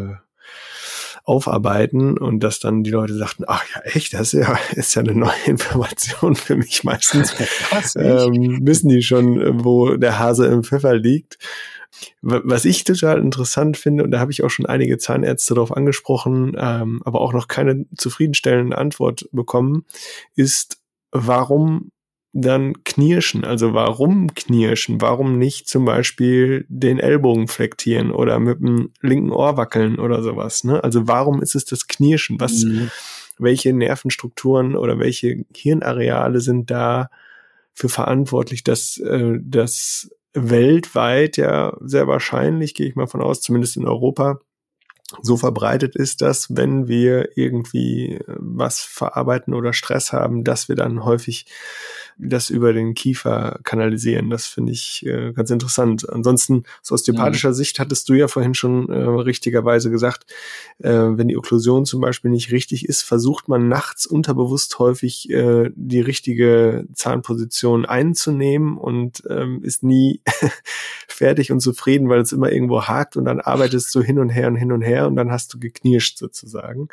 aufarbeiten und dass dann die Leute sagten, ach ja, echt, das ist ja eine neue Information für mich. Meistens wissen die schon, wo der Hase im Pfeffer liegt. Was ich total interessant finde, und da habe ich auch schon einige Zahnärzte darauf angesprochen, aber auch noch keine zufriedenstellende Antwort bekommen, ist, warum dann knirschen? Also warum knirschen? Warum nicht zum Beispiel den Ellbogen flektieren oder mit dem linken Ohr wackeln oder sowas? Ne? Also warum ist es das Knirschen? Welche Nervenstrukturen oder welche Hirnareale sind da für verantwortlich, dass das weltweit ja sehr wahrscheinlich, gehe ich mal von aus, zumindest in Europa, so verbreitet ist, dass wenn wir irgendwie was verarbeiten oder Stress haben, dass wir dann häufig das über den Kiefer kanalisieren. Das finde ich ganz interessant. Ansonsten, aus osteopathischer Sicht hattest du ja vorhin schon richtigerweise gesagt, wenn die Okklusion zum Beispiel nicht richtig ist, versucht man nachts unterbewusst häufig die richtige Zahnposition einzunehmen und ist nie fertig und zufrieden, weil es immer irgendwo hakt und dann arbeitest du hin und her und dann hast du geknirscht sozusagen.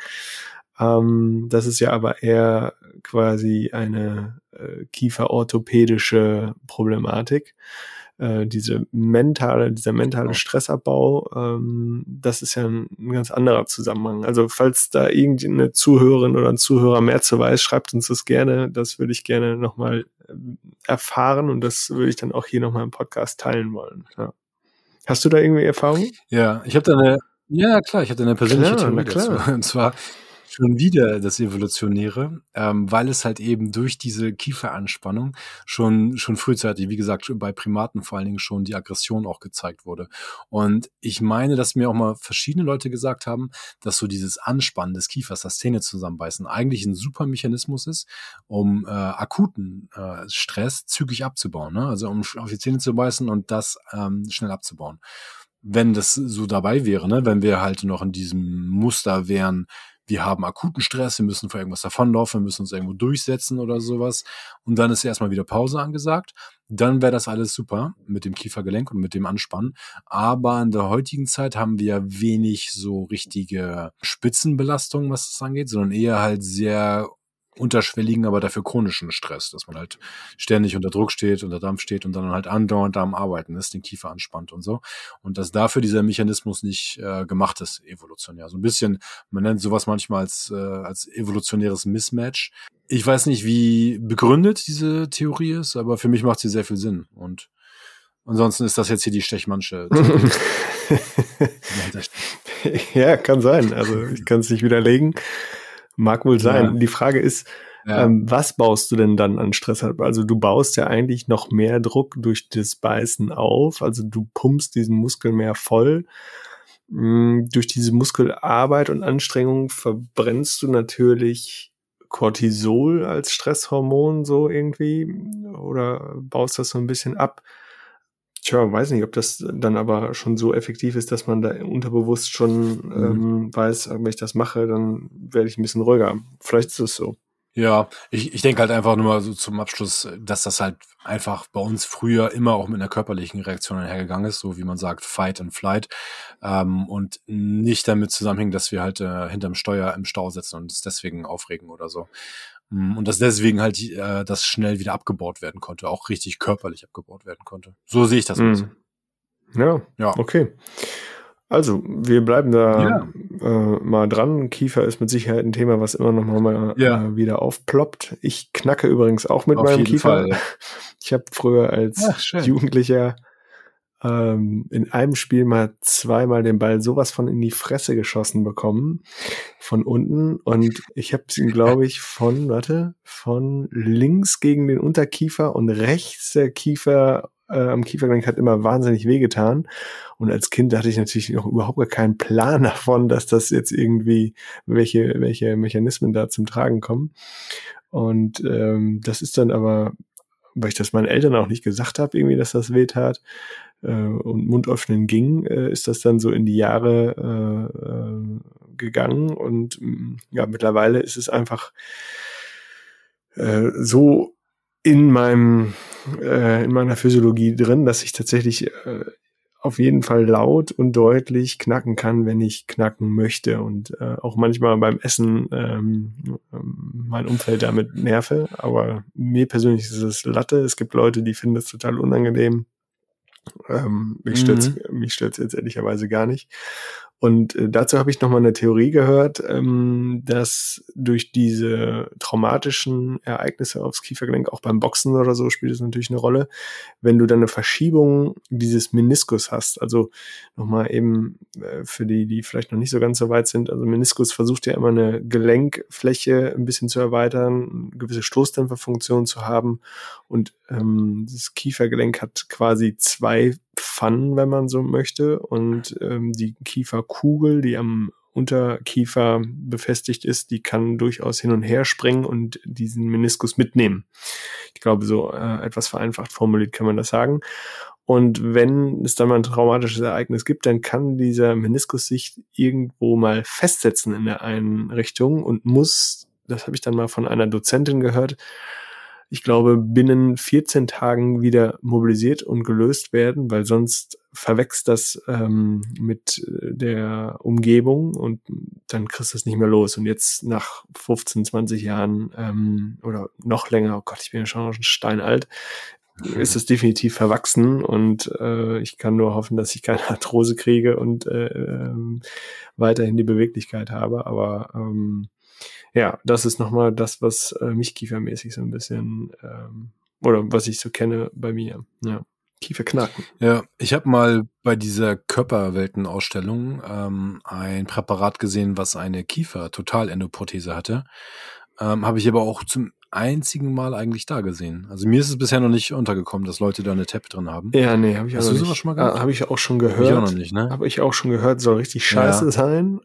Das ist ja aber eher quasi eine kieferorthopädische Problematik. Dieser mentale Stressabbau, das ist ja ein ganz anderer Zusammenhang. Also falls da irgendeine Zuhörerin oder ein Zuhörer mehr zu weiß, schreibt uns das gerne. Das würde ich gerne nochmal erfahren und das würde ich dann auch hier nochmal im Podcast teilen wollen. Ja. Hast du da irgendwie Erfahrung? Ja, ich habe da eine persönliche Theorie dazu. Und zwar schon wieder das Evolutionäre, weil es halt eben durch diese Kieferanspannung schon frühzeitig, wie gesagt, bei Primaten vor allen Dingen schon die Aggression auch gezeigt wurde. Und ich meine, dass mir auch mal verschiedene Leute gesagt haben, dass so dieses Anspannen des Kiefers, das Zähne zusammenbeißen, eigentlich ein super Mechanismus ist, um akuten Stress zügig abzubauen. Ne? Also um auf die Zähne zu beißen und das schnell abzubauen. Wenn das so dabei wäre, ne? Wenn wir halt noch in diesem Muster wären, wir haben akuten Stress, wir müssen vor irgendwas davonlaufen, wir müssen uns irgendwo durchsetzen oder sowas und dann ist erstmal wieder Pause angesagt, dann wäre das alles super mit dem Kiefergelenk und mit dem Anspannen. Aber in der heutigen Zeit haben wir wenig so richtige Spitzenbelastungen, was das angeht, sondern eher halt sehr unterschwelligen, aber dafür chronischen Stress, dass man halt ständig unter Druck steht, unter Dampf steht und dann halt andauernd am Arbeiten ist, den Kiefer anspannt und so. Und dass dafür dieser Mechanismus nicht gemacht ist, evolutionär. So ein bisschen, man nennt sowas manchmal als evolutionäres Mismatch. Ich weiß nicht, wie begründet diese Theorie ist, aber für mich macht sie sehr viel Sinn. Und ansonsten ist das jetzt hier die Stechmannsche Theorie. Ja, kann sein. Also ich kann es nicht widerlegen. Mag wohl sein. Ja. Die Frage ist, was baust du denn dann an Stress ab? Also du baust ja eigentlich noch mehr Druck durch das Beißen auf. Also du pumpst diesen Muskel mehr voll. Durch diese Muskelarbeit und Anstrengung verbrennst du natürlich Cortisol als Stresshormon so irgendwie oder baust das so ein bisschen ab. Tja, weiß nicht, ob das dann aber schon so effektiv ist, dass man da unterbewusst schon weiß, wenn ich das mache, dann werde ich ein bisschen ruhiger. Vielleicht ist es so. Ja, ich denke halt einfach nur mal so zum Abschluss, dass das halt einfach bei uns früher immer auch mit einer körperlichen Reaktion einhergegangen ist, so wie man sagt, Fight and Flight, und nicht damit zusammenhängt, dass wir halt hinterm Steuer im Stau sitzen und uns deswegen aufregen oder so. Und dass deswegen halt das schnell wieder abgebaut werden konnte, auch richtig körperlich abgebaut werden konnte. So sehe ich das ein bisschen. Ja, okay. Also, wir bleiben da mal dran. Kiefer ist mit Sicherheit ein Thema, was immer noch mal wieder aufploppt. Ich knacke übrigens auch mit meinem Kiefer. Fall. Ich habe früher als Jugendlicher in einem Spiel mal zweimal den Ball sowas von in die Fresse geschossen bekommen, von unten. Und ich habe ihn, glaube ich, von links gegen den Unterkiefer und rechts der Kiefer am Kiefergelenk hat immer wahnsinnig wehgetan. Und als Kind hatte ich natürlich noch überhaupt gar keinen Plan davon, dass das jetzt irgendwie, welche Mechanismen da zum Tragen kommen. Und das ist dann aber, weil ich das meinen Eltern auch nicht gesagt habe, irgendwie, dass das wehtat und Mund öffnen ging, ist das dann so in die Jahre gegangen. Und ja, mittlerweile ist es einfach so in meiner Physiologie drin, dass ich tatsächlich auf jeden Fall laut und deutlich knacken kann, wenn ich knacken möchte und auch manchmal beim Essen mein Umfeld damit nerve, aber mir persönlich ist es Latte. Es gibt Leute, die finden das total unangenehm. Mich stört's jetzt ehrlicherweise gar nicht. Und dazu habe ich nochmal eine Theorie gehört, dass durch diese traumatischen Ereignisse aufs Kiefergelenk, auch beim Boxen oder so, spielt es natürlich eine Rolle, wenn du dann eine Verschiebung dieses Meniskus hast. Also nochmal eben für die vielleicht noch nicht so ganz so weit sind. Also Meniskus versucht ja immer eine Gelenkfläche ein bisschen zu erweitern, eine gewisse Stoßdämpferfunktion zu haben. Und das Kiefergelenk hat quasi zwei Pfannen, wenn man so möchte. Und die Kieferkugel, die am Unterkiefer befestigt ist, die kann durchaus hin und her springen und diesen Meniskus mitnehmen. Ich glaube, so etwas vereinfacht formuliert kann man das sagen. Und wenn es dann mal ein traumatisches Ereignis gibt, dann kann dieser Meniskus sich irgendwo mal festsetzen in der einen Richtung und muss, das habe ich dann mal von einer Dozentin gehört, ich glaube, binnen 14 Tagen wieder mobilisiert und gelöst werden, weil sonst verwächst das mit der Umgebung und dann kriegst du es nicht mehr los. Und jetzt nach 15, 20 Jahren oder noch länger, oh Gott, ich bin ja schon steinalt, ist es definitiv verwachsen und ich kann nur hoffen, dass ich keine Arthrose kriege und weiterhin die Beweglichkeit habe, aber ja, das ist nochmal das, was mich kiefermäßig so ein bisschen, oder was ich so kenne bei mir. Ja, Kieferknacken. Ja, ich habe mal bei dieser Körperwelten-Ausstellung ein Präparat gesehen, was eine Kiefer-Total-Endoprothese hatte. Habe ich aber auch zum einzigen Mal eigentlich da gesehen. Also mir ist es bisher noch nicht untergekommen, dass Leute da eine TEP drin haben. Ja, nee, habe ich auch noch nicht. Hast du sowas schon mal gehabt? Habe ich auch schon gehört. Hab ich auch noch nicht, ne? Habe ich auch schon gehört, soll richtig scheiße sein.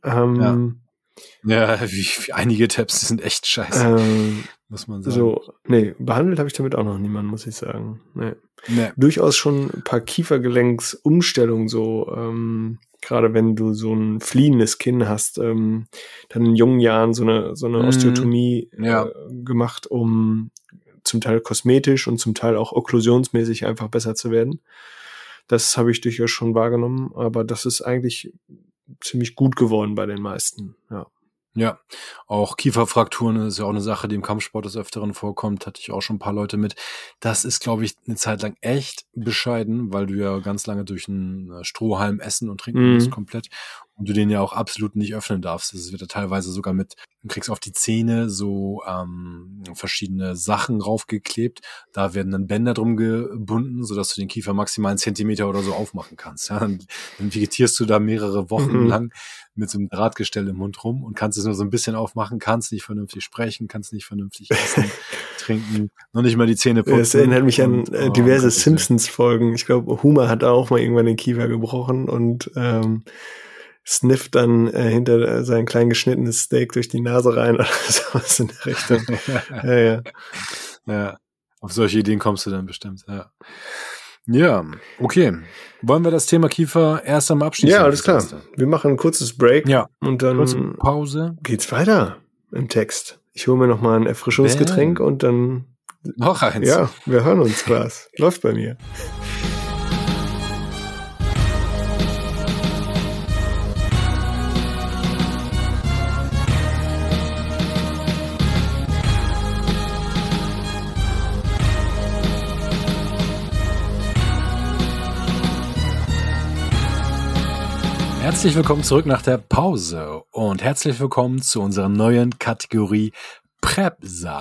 Ja, wie einige Tabs, die sind echt scheiße, muss man sagen. So, nee, behandelt habe ich damit auch noch niemanden, muss ich sagen. Nee. Nee. Durchaus schon ein paar Kiefergelenksumstellungen, so, gerade wenn du so ein fliehendes Kinn hast, dann in jungen Jahren so eine Osteotomie gemacht, um zum Teil kosmetisch und zum Teil auch okklusionsmäßig einfach besser zu werden. Das habe ich durchaus schon wahrgenommen, aber das ist eigentlich ziemlich gut geworden bei den meisten, ja. Ja, auch Kieferfrakturen ist ja auch eine Sache, die im Kampfsport des Öfteren vorkommt, hatte ich auch schon ein paar Leute mit. Das ist, glaube ich, eine Zeit lang echt bescheiden, weil du ja ganz lange durch einen Strohhalm essen und trinken musst komplett und du den ja auch absolut nicht öffnen darfst. Das wird ja teilweise sogar du kriegst auf die Zähne so verschiedene Sachen raufgeklebt. Da werden dann Bänder drum gebunden, sodass du den Kiefer maximal 1 Zentimeter oder so aufmachen kannst. Ja, dann vegetierst du da mehrere Wochen lang mit so einem Drahtgestell im Mund rum und kannst es nur so ein bisschen aufmachen, kannst nicht vernünftig sprechen, kannst nicht vernünftig essen, trinken, noch nicht mal die Zähne putzen. Das erinnert mich an diverse Simpsons-Folgen. Ich glaube, Homer hat auch mal irgendwann den Kiefer gebrochen und snifft dann hinter sein klein geschnittenes Steak durch die Nase rein oder sowas in der Richtung. Ja, auf solche Ideen kommst du dann bestimmt, ja. Ja, okay. Wollen wir das Thema Kiefer erst einmal abschließen? Ja, alles klar. Wir machen ein kurzes Break und dann kurze Pause. Geht's weiter im Text. Ich hole mir noch mal ein Erfrischungsgetränk und dann noch eins. Ja, wir hören uns, Klaas. Läuft bei mir. Herzlich willkommen zurück nach der Pause und herzlich willkommen zu unserer neuen Kategorie Prepsaal.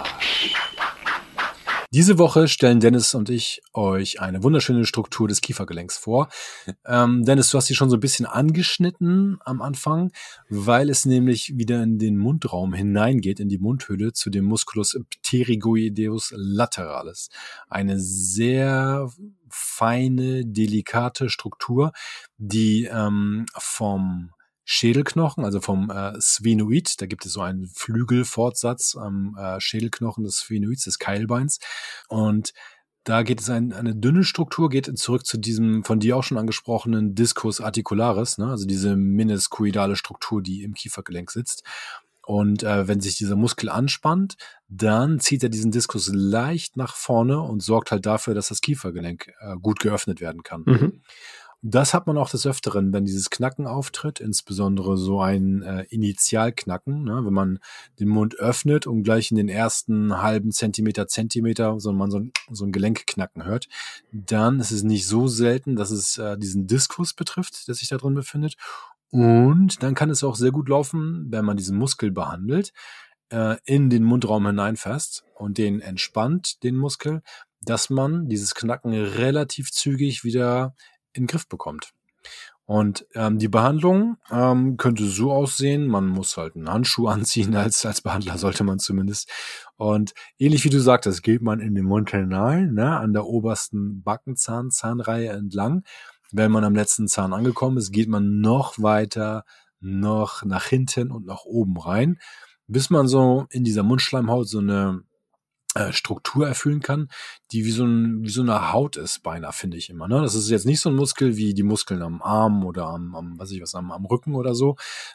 Diese Woche stellen Dennis und ich euch eine wunderschöne Struktur des Kiefergelenks vor. Dennis, du hast sie schon so ein bisschen angeschnitten am Anfang, weil es nämlich wieder in den Mundraum hineingeht, in die Mundhöhle zu dem Musculus pterygoideus lateralis. Eine sehr feine, delikate Struktur, die vom Schädelknochen, also vom Sphenoid, da gibt es so einen Flügelfortsatz am Schädelknochen des Sphenoids, des Keilbeins. Und da geht es eine dünne Struktur, geht zurück zu diesem von dir auch schon angesprochenen Discus articularis, ne? Also diese meniskoidale Struktur, die im Kiefergelenk sitzt. Und wenn sich dieser Muskel anspannt, dann zieht er diesen Diskus leicht nach vorne und sorgt halt dafür, dass das Kiefergelenk gut geöffnet werden kann. Mhm. Das hat man auch des Öfteren, wenn dieses Knacken auftritt, insbesondere so ein Initialknacken, ne? Wenn man den Mund öffnet und gleich in den ersten halben Zentimeter, so man so ein Gelenkknacken hört, dann ist es nicht so selten, dass es diesen Diskus betrifft, der sich da drin befindet. Und dann kann es auch sehr gut laufen, wenn man diesen Muskel behandelt, in den Mundraum hineinfasst und den entspannt, den Muskel, dass man dieses Knacken relativ zügig wieder in den Griff bekommt. Und die Behandlung könnte so aussehen, man muss halt einen Handschuh anziehen, als Behandler sollte man zumindest. Und ähnlich wie du sagtest, geht man in den Mund hinein, ne, an der obersten Backenzahnreihe entlang. Wenn man am letzten Zahn angekommen ist, geht man noch weiter noch nach hinten und nach oben rein, bis man so in dieser Mundschleimhaut so eine Struktur erfüllen kann, die wie so eine Haut ist, beinahe, finde ich immer. Ne? Das ist jetzt nicht so ein Muskel wie die Muskeln am Arm oder am Rücken oder so,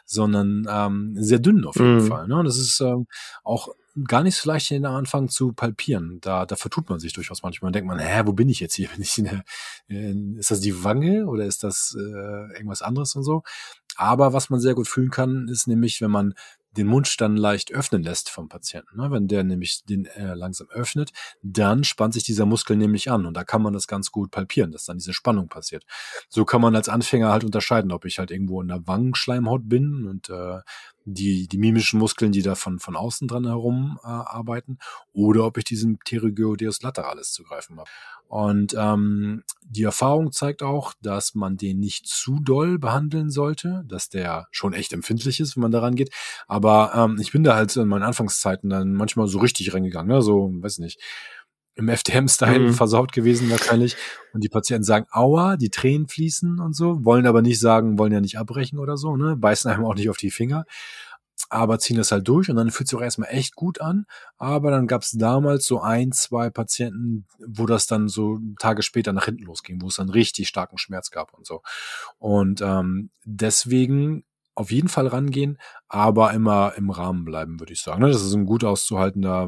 sondern sehr dünn auf jeden Fall. Ne? Und das ist auch gar nicht so leicht in den Anfang zu palpieren. Da vertut man sich durchaus manchmal. Denkt man, wo bin ich jetzt hier? Bin ich ist das die Wange oder ist das irgendwas anderes und so? Aber was man sehr gut fühlen kann, ist nämlich, wenn man den Mund dann leicht öffnen lässt vom Patienten. Ne? Wenn der nämlich den langsam öffnet, dann spannt sich dieser Muskel nämlich an und da kann man das ganz gut palpieren, dass dann diese Spannung passiert. So kann man als Anfänger halt unterscheiden, ob ich halt irgendwo in der Wangenschleimhaut bin und die mimischen Muskeln, die da von außen dran herum arbeiten, oder ob ich diesen Pterygoideus lateralis zu greifen habe. Und die Erfahrung zeigt auch, dass man den nicht zu doll behandeln sollte, dass der schon echt empfindlich ist, wenn man da rangeht. Aber ich bin da halt in meinen Anfangszeiten dann manchmal so richtig reingegangen, ne? So, weiß nicht, im FDM-Style versaut gewesen wahrscheinlich. Und die Patienten sagen, aua, die Tränen fließen und so, wollen aber nicht sagen, wollen ja nicht abbrechen oder so, ne? Beißen einem auch nicht auf die Finger, aber ziehen das halt durch und dann fühlt es sich auch erstmal echt gut an. Aber dann gab es damals so 1-2 Patienten, wo das dann so Tage später nach hinten losging, wo es dann richtig starken Schmerz gab und so. Und deswegen auf jeden Fall rangehen, aber immer im Rahmen bleiben, würde ich sagen. Das ist ein gut auszuhaltender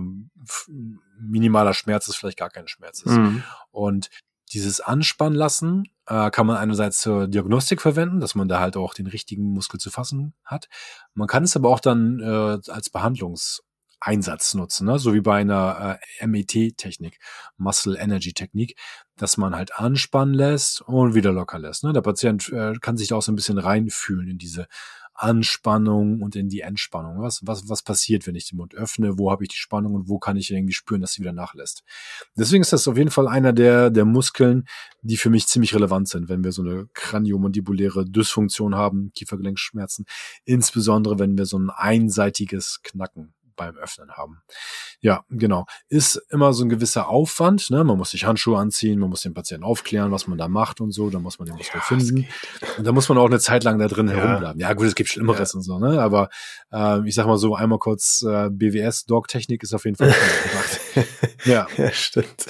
minimaler Schmerz, ist vielleicht gar kein Schmerz ist. Und dieses Anspannen lassen kann man einerseits zur Diagnostik verwenden, dass man da halt auch den richtigen Muskel zu fassen hat. Man kann es aber auch dann als Behandlungseinsatz nutzen, ne? So wie bei einer MET-Technik, Muscle Energy Technik, dass man halt anspannen lässt und wieder locker lässt. Ne? Der Patient kann sich da auch so ein bisschen reinfühlen in diese Anspannung und in die Entspannung. Was passiert, wenn ich den Mund öffne? Wo habe ich die Spannung und wo kann ich irgendwie spüren, dass sie wieder nachlässt? Deswegen ist das auf jeden Fall einer der Muskeln, die für mich ziemlich relevant sind, wenn wir so eine kraniomandibuläre Dysfunktion haben, Kiefergelenkschmerzen, insbesondere wenn wir so ein einseitiges Knacken beim Öffnen haben. Ja, genau. Ist immer so ein gewisser Aufwand, ne? Man muss sich Handschuhe anziehen, man muss den Patienten aufklären, was man da macht und so, dann muss man den Muskel finden. Und da muss man auch eine Zeit lang da drin herumbleiben. Ja gut, es gibt Schlimmeres und so, ne? Aber ich sag mal so, einmal kurz BWS-Dog-Technik ist auf jeden Fall gemacht. Ja, stimmt.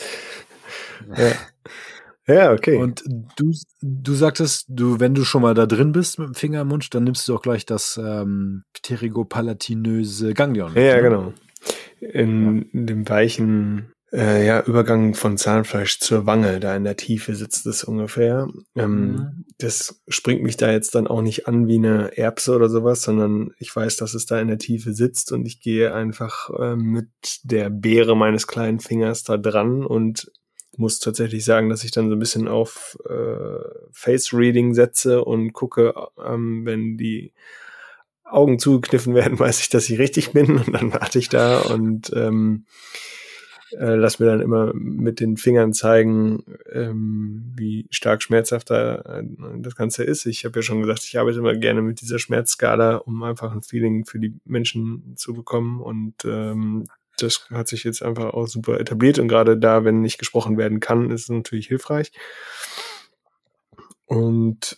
Ja, okay. Und du sagtest, wenn du schon mal da drin bist mit dem Finger im Mund, dann nimmst du auch gleich das pterygopalatinöse Ganglion. Ja, genau. In dem weichen Übergang von Zahnfleisch zur Wange, da in der Tiefe sitzt es ungefähr. Das springt mich da jetzt dann auch nicht an wie eine Erbse oder sowas, sondern ich weiß, dass es da in der Tiefe sitzt und ich gehe einfach mit der Beere meines kleinen Fingers da dran und muss tatsächlich sagen, dass ich dann so ein bisschen auf Face-Reading setze und gucke, wenn die Augen zugekniffen werden, weiß ich, dass ich richtig bin und dann warte ich da und lass mir dann immer mit den Fingern zeigen, wie stark schmerzhaft das Ganze ist. Ich habe ja schon gesagt, ich arbeite immer gerne mit dieser Schmerzskala, um einfach ein Feeling für die Menschen zu bekommen und das hat sich jetzt einfach auch super etabliert und gerade da, wenn nicht gesprochen werden kann, ist es natürlich hilfreich. Und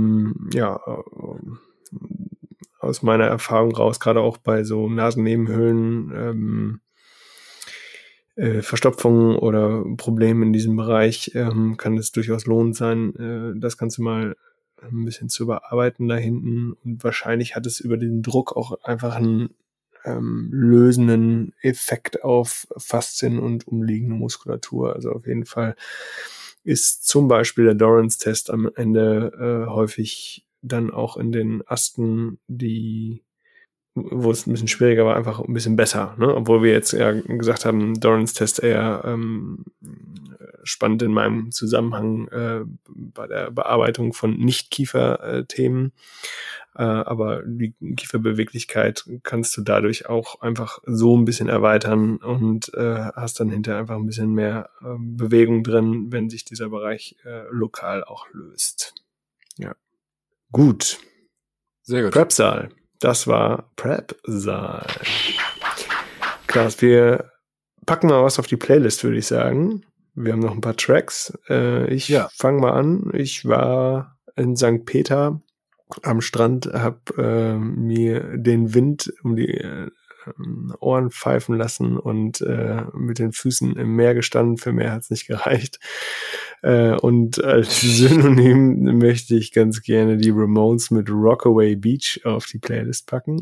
aus meiner Erfahrung raus, gerade auch bei so Nasennebenhöhlen, Verstopfungen oder Problemen in diesem Bereich, kann es durchaus lohnend sein, das Ganze mal ein bisschen zu überarbeiten da hinten. Und wahrscheinlich hat es über den Druck auch einfach einen lösenden Effekt auf Faszien und umliegende Muskulatur. Also auf jeden Fall ist zum Beispiel der Dorrance-Test am Ende häufig dann auch in den Asten, wo es ein bisschen schwieriger war, einfach ein bisschen besser, ne? Obwohl wir jetzt ja gesagt haben, Dorrance-Test eher spannend in meinem Zusammenhang bei der Bearbeitung von Nicht-Kiefer-Themen. Aber die Kieferbeweglichkeit kannst du dadurch auch einfach so ein bisschen erweitern und hast dann hinterher einfach ein bisschen mehr Bewegung drin, wenn sich dieser Bereich lokal auch löst. Ja. Gut. Sehr gut. Prep-Saal. Das war Prep-Saal. Klaas, wir packen mal was auf die Playlist, würde ich sagen. Wir haben noch ein paar Tracks. Ich fange mal an. Ich war in St. Peter am Strand, habe mir den Wind um die Ohren pfeifen lassen und mit den Füßen im Meer gestanden. Für mehr hat's nicht gereicht. Und als Synonym möchte ich ganz gerne die Ramones mit Rockaway Beach auf die Playlist packen.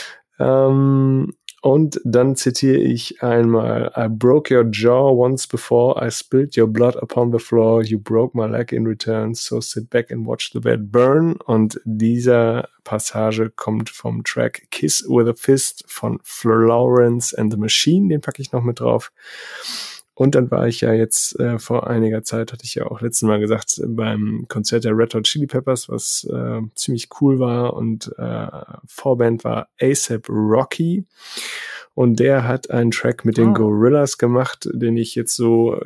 Und dann zitiere ich einmal: I broke your jaw once before, I spilled your blood upon the floor, you broke my leg in return, so sit back and watch the bed burn. Und dieser Passage kommt vom Track Kiss with a Fist von Florence and the Machine, den packe ich noch mit drauf. Und dann war ich ja jetzt vor einiger Zeit, hatte ich ja auch letztes Mal gesagt, beim Konzert der Red Hot Chili Peppers, was ziemlich cool war, und Vorband war A$AP Rocky, und der hat einen Track mit den Gorillaz gemacht, den ich jetzt so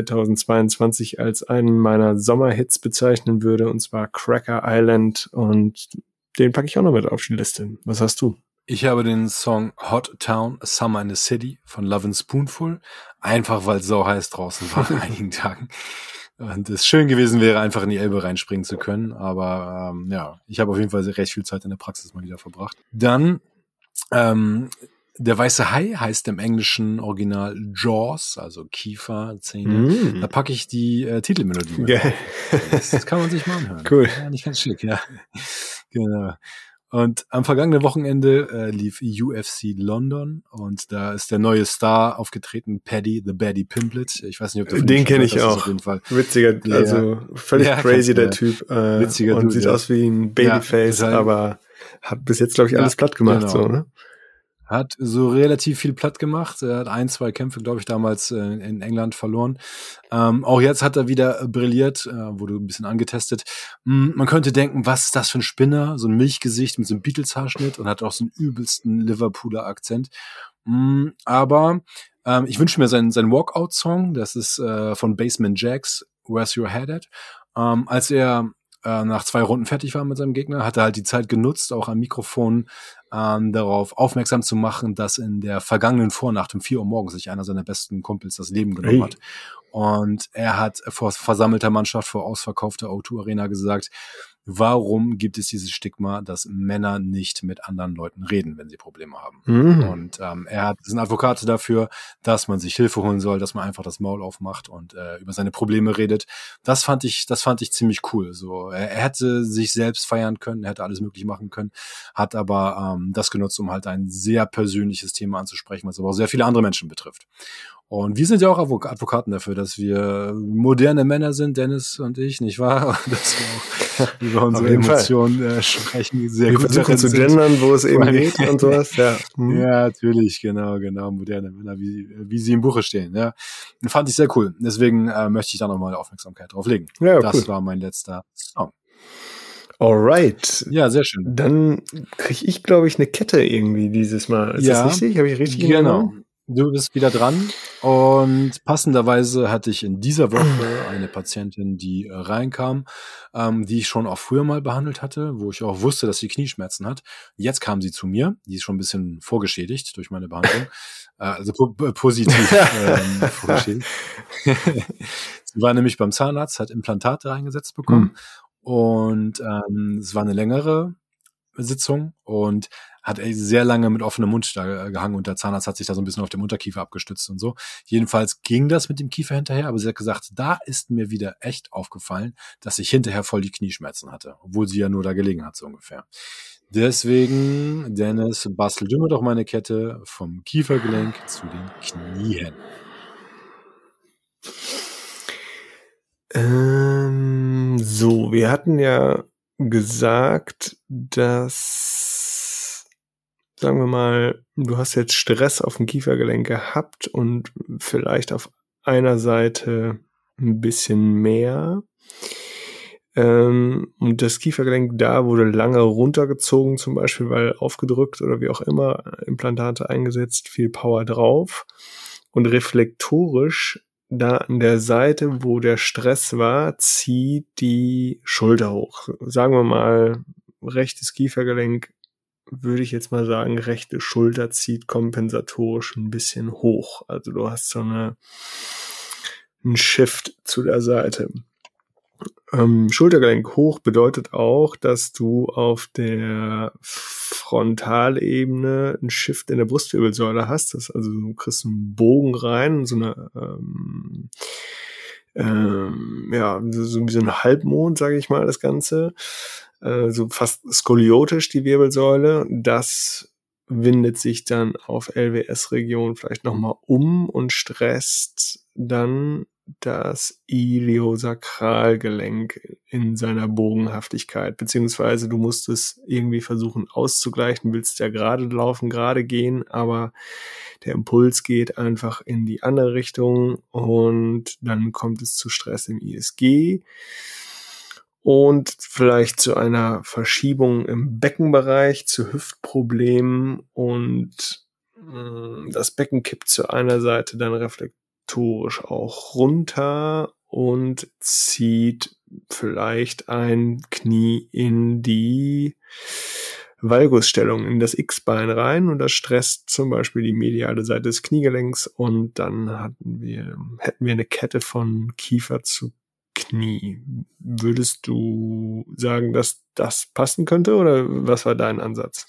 2022 als einen meiner Sommerhits bezeichnen würde, und zwar Cracker Island, und den packe ich auch noch mit auf die Liste. Was hast du? Ich habe den Song Hot Town, Summer in the City von Love and Spoonful, einfach weil es so heiß draußen war an einigen Tagen. Und es schön gewesen wäre, einfach in die Elbe reinspringen zu können. Aber ich habe auf jeden Fall recht viel Zeit in der Praxis mal wieder verbracht. Dann der weiße Hai heißt im englischen Original Jaws, also Kiefer, Zähne. Da packe ich die Titelmelodie mit. Yeah. Das kann man sich mal anhören. Cool. Ja, nicht ganz schick, ja. Genau. Und am vergangenen Wochenende lief UFC London, und da ist der neue Star aufgetreten, Paddy, the Baddy Pimblett. Ich weiß nicht, ob du den kenne ich auch. Auf jeden Fall. Witziger, also völlig crazy der Typ. Witziger und Dude, sieht aus wie ein Babyface, aber hat bis jetzt, glaube ich, alles platt gemacht. Genau. So, ne? Hat so relativ viel platt gemacht. Er hat 1-2 Kämpfe, glaube ich, damals in England verloren. Auch jetzt hat er wieder brilliert, wurde ein bisschen angetestet. Man könnte denken, was ist das für ein Spinner? So ein Milchgesicht mit so einem Beatles-Haarschnitt, und hat auch so einen übelsten Liverpooler Akzent. Aber ich wünsche mir seinen Walkout-Song, das ist von Basement Jaxx, Where's Your Head At? Als er nach 2 Runden fertig war mit seinem Gegner, hat er halt die Zeit genutzt, auch am Mikrofon darauf aufmerksam zu machen, dass in der vergangenen Vornacht um 4 Uhr morgens sich einer seiner besten Kumpels das Leben genommen hat. Und er hat vor versammelter Mannschaft, vor ausverkaufter O2 Arena gesagt, warum gibt es dieses Stigma, dass Männer nicht mit anderen Leuten reden, wenn sie Probleme haben? Und er ist ein Advokat dafür, dass man sich Hilfe holen soll, dass man einfach das Maul aufmacht und über seine Probleme redet. Das fand ich ziemlich cool. So, er hätte sich selbst feiern können, er hätte alles möglich machen können, hat aber das genutzt, um halt ein sehr persönliches Thema anzusprechen, was aber auch sehr viele andere Menschen betrifft. Und wir sind ja auch Advokaten dafür, dass wir moderne Männer sind, Dennis und ich, nicht wahr? Dass wir auch über unsere Emotionen sprechen. Sehr gut versuchen zu gendern, wo es eben geht und sowas. Ja, ja, natürlich, genau. Moderne Männer, wie sie im Buche stehen. Ja, fand ich sehr cool. Deswegen möchte ich da nochmal Aufmerksamkeit drauf legen. Ja, das cool. war mein letzter Song. Alright. Ja, sehr schön. Dann kriege ich, glaube ich, eine Kette irgendwie dieses Mal. Ist das richtig? Habe ich richtig genau. Du bist wieder dran, und passenderweise hatte ich in dieser Woche eine Patientin, die reinkam, die ich schon auch früher mal behandelt hatte, wo ich auch wusste, dass sie Knieschmerzen hat. Jetzt kam sie zu mir, die ist schon ein bisschen vorgeschädigt durch meine Behandlung, also positiv vorgeschädigt. Sie war nämlich beim Zahnarzt, hat Implantate reingesetzt bekommen, und es war eine längere Sitzung und hat sehr lange mit offenem Mund da gehangen, und der Zahnarzt hat sich da so ein bisschen auf dem Unterkiefer abgestützt und so. Jedenfalls ging das mit dem Kiefer hinterher, aber sie hat gesagt, da ist mir wieder echt aufgefallen, dass ich hinterher voll die Knieschmerzen hatte, obwohl sie ja nur da gelegen hat, so ungefähr. Deswegen, Dennis, bastel du mir doch meine Kette vom Kiefergelenk zu den Knien. So, wir hatten ja gesagt, dass, sagen wir mal, du hast jetzt Stress auf dem Kiefergelenk gehabt und vielleicht auf einer Seite ein bisschen mehr. Und das Kiefergelenk da wurde lange runtergezogen, zum Beispiel, weil aufgedrückt oder wie auch immer, Implantate eingesetzt, viel Power drauf. Und reflektorisch da an der Seite, wo der Stress war, zieht die Schulter hoch. Sagen wir mal, rechtes Kiefergelenk, würde ich jetzt mal sagen, rechte Schulter zieht kompensatorisch ein bisschen hoch. Also du hast so einen Shift zu der Seite. Schultergelenk hoch bedeutet auch, dass du auf der Frontalebene einen Shift in der Brustwirbelsäule hast. Also du kriegst einen Bogen rein, so eine so wie so ein Halbmond, sage ich mal, das Ganze. So fast skoliotisch die Wirbelsäule. Das windet sich dann auf LWS-Region vielleicht nochmal um und stresst dann das Iliosakralgelenk in seiner Bogenhaftigkeit, beziehungsweise du musst es irgendwie versuchen auszugleichen, willst ja gerade laufen, gerade gehen, aber der Impuls geht einfach in die andere Richtung und dann kommt es zu Stress im ISG und vielleicht zu einer Verschiebung im Beckenbereich, zu Hüftproblemen und das Becken kippt zu einer Seite dann reflektorisch auch runter und zieht vielleicht ein Knie in die Valgusstellung, in das X-Bein rein und das stresst zum Beispiel die mediale Seite des Kniegelenks und dann hätten wir eine Kette von Kiefer zu Knie. Würdest du sagen, dass das passen könnte oder was war dein Ansatz?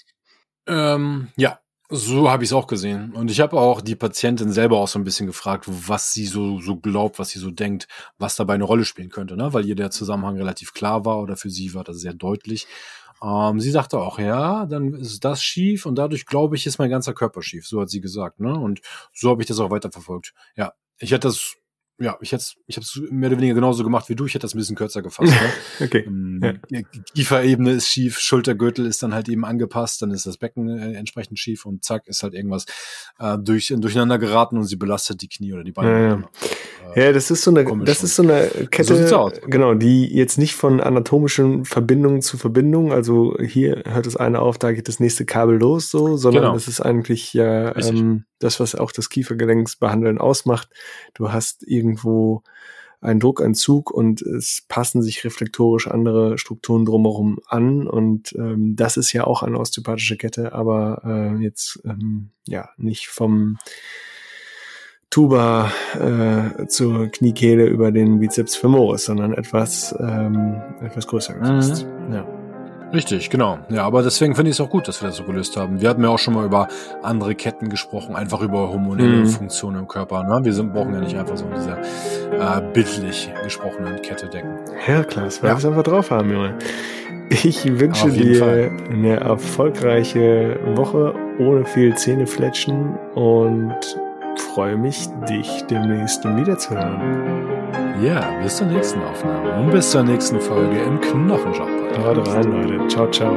Ja, so habe ich es auch gesehen. Und ich habe auch die Patientin selber auch so ein bisschen gefragt, was sie so glaubt, was sie so denkt, was dabei eine Rolle spielen könnte, ne? Weil ihr der Zusammenhang relativ klar war oder für sie war das sehr deutlich. Sie sagte auch, ja, dann ist das schief und dadurch, glaube ich, ist mein ganzer Körper schief. So hat sie gesagt, ne? Und so habe ich das auch weiterverfolgt. Ja, ich hätte es mehr oder weniger genauso gemacht wie du. Ich hätte das ein bisschen kürzer gefasst. Ne? Okay. Kieferebene ist schief, Schultergürtel ist dann halt eben angepasst, dann ist das Becken entsprechend schief und zack, ist halt irgendwas durcheinander geraten und sie belastet die Knie oder die Beine. Ja, das ist so eine Kette, so genau, die jetzt nicht von anatomischen Verbindungen zu Verbindung, also hier hört das eine auf, da geht das nächste Kabel los, so, sondern das ist eigentlich ja das, was auch das Kiefergelenksbehandeln ausmacht. Du hast irgendwo einen Druckentzug und es passen sich reflektorisch andere Strukturen drumherum an und das ist ja auch eine osteopathische Kette, aber jetzt nicht vom Tuba zur Kniekehle über den Bizeps femoris, sondern etwas größer gefasst. Ja. Richtig, genau. Ja, aber deswegen finde ich es auch gut, dass wir das so gelöst haben. Wir hatten ja auch schon mal über andere Ketten gesprochen, einfach über hormonelle Funktionen im Körper. Ne? Wir brauchen ja nicht einfach so in dieser bildlich gesprochenen Kette denken. Ja, klar, das wir es einfach drauf haben, Junge. Ich wünsche dir eine erfolgreiche Woche ohne viel Zähnefletschen und freue mich, dich demnächst wiederzuhören. Ja, bis zur nächsten Aufnahme und bis zur nächsten Folge im Knochenjob. Haut rein, Leute. Ciao, ciao.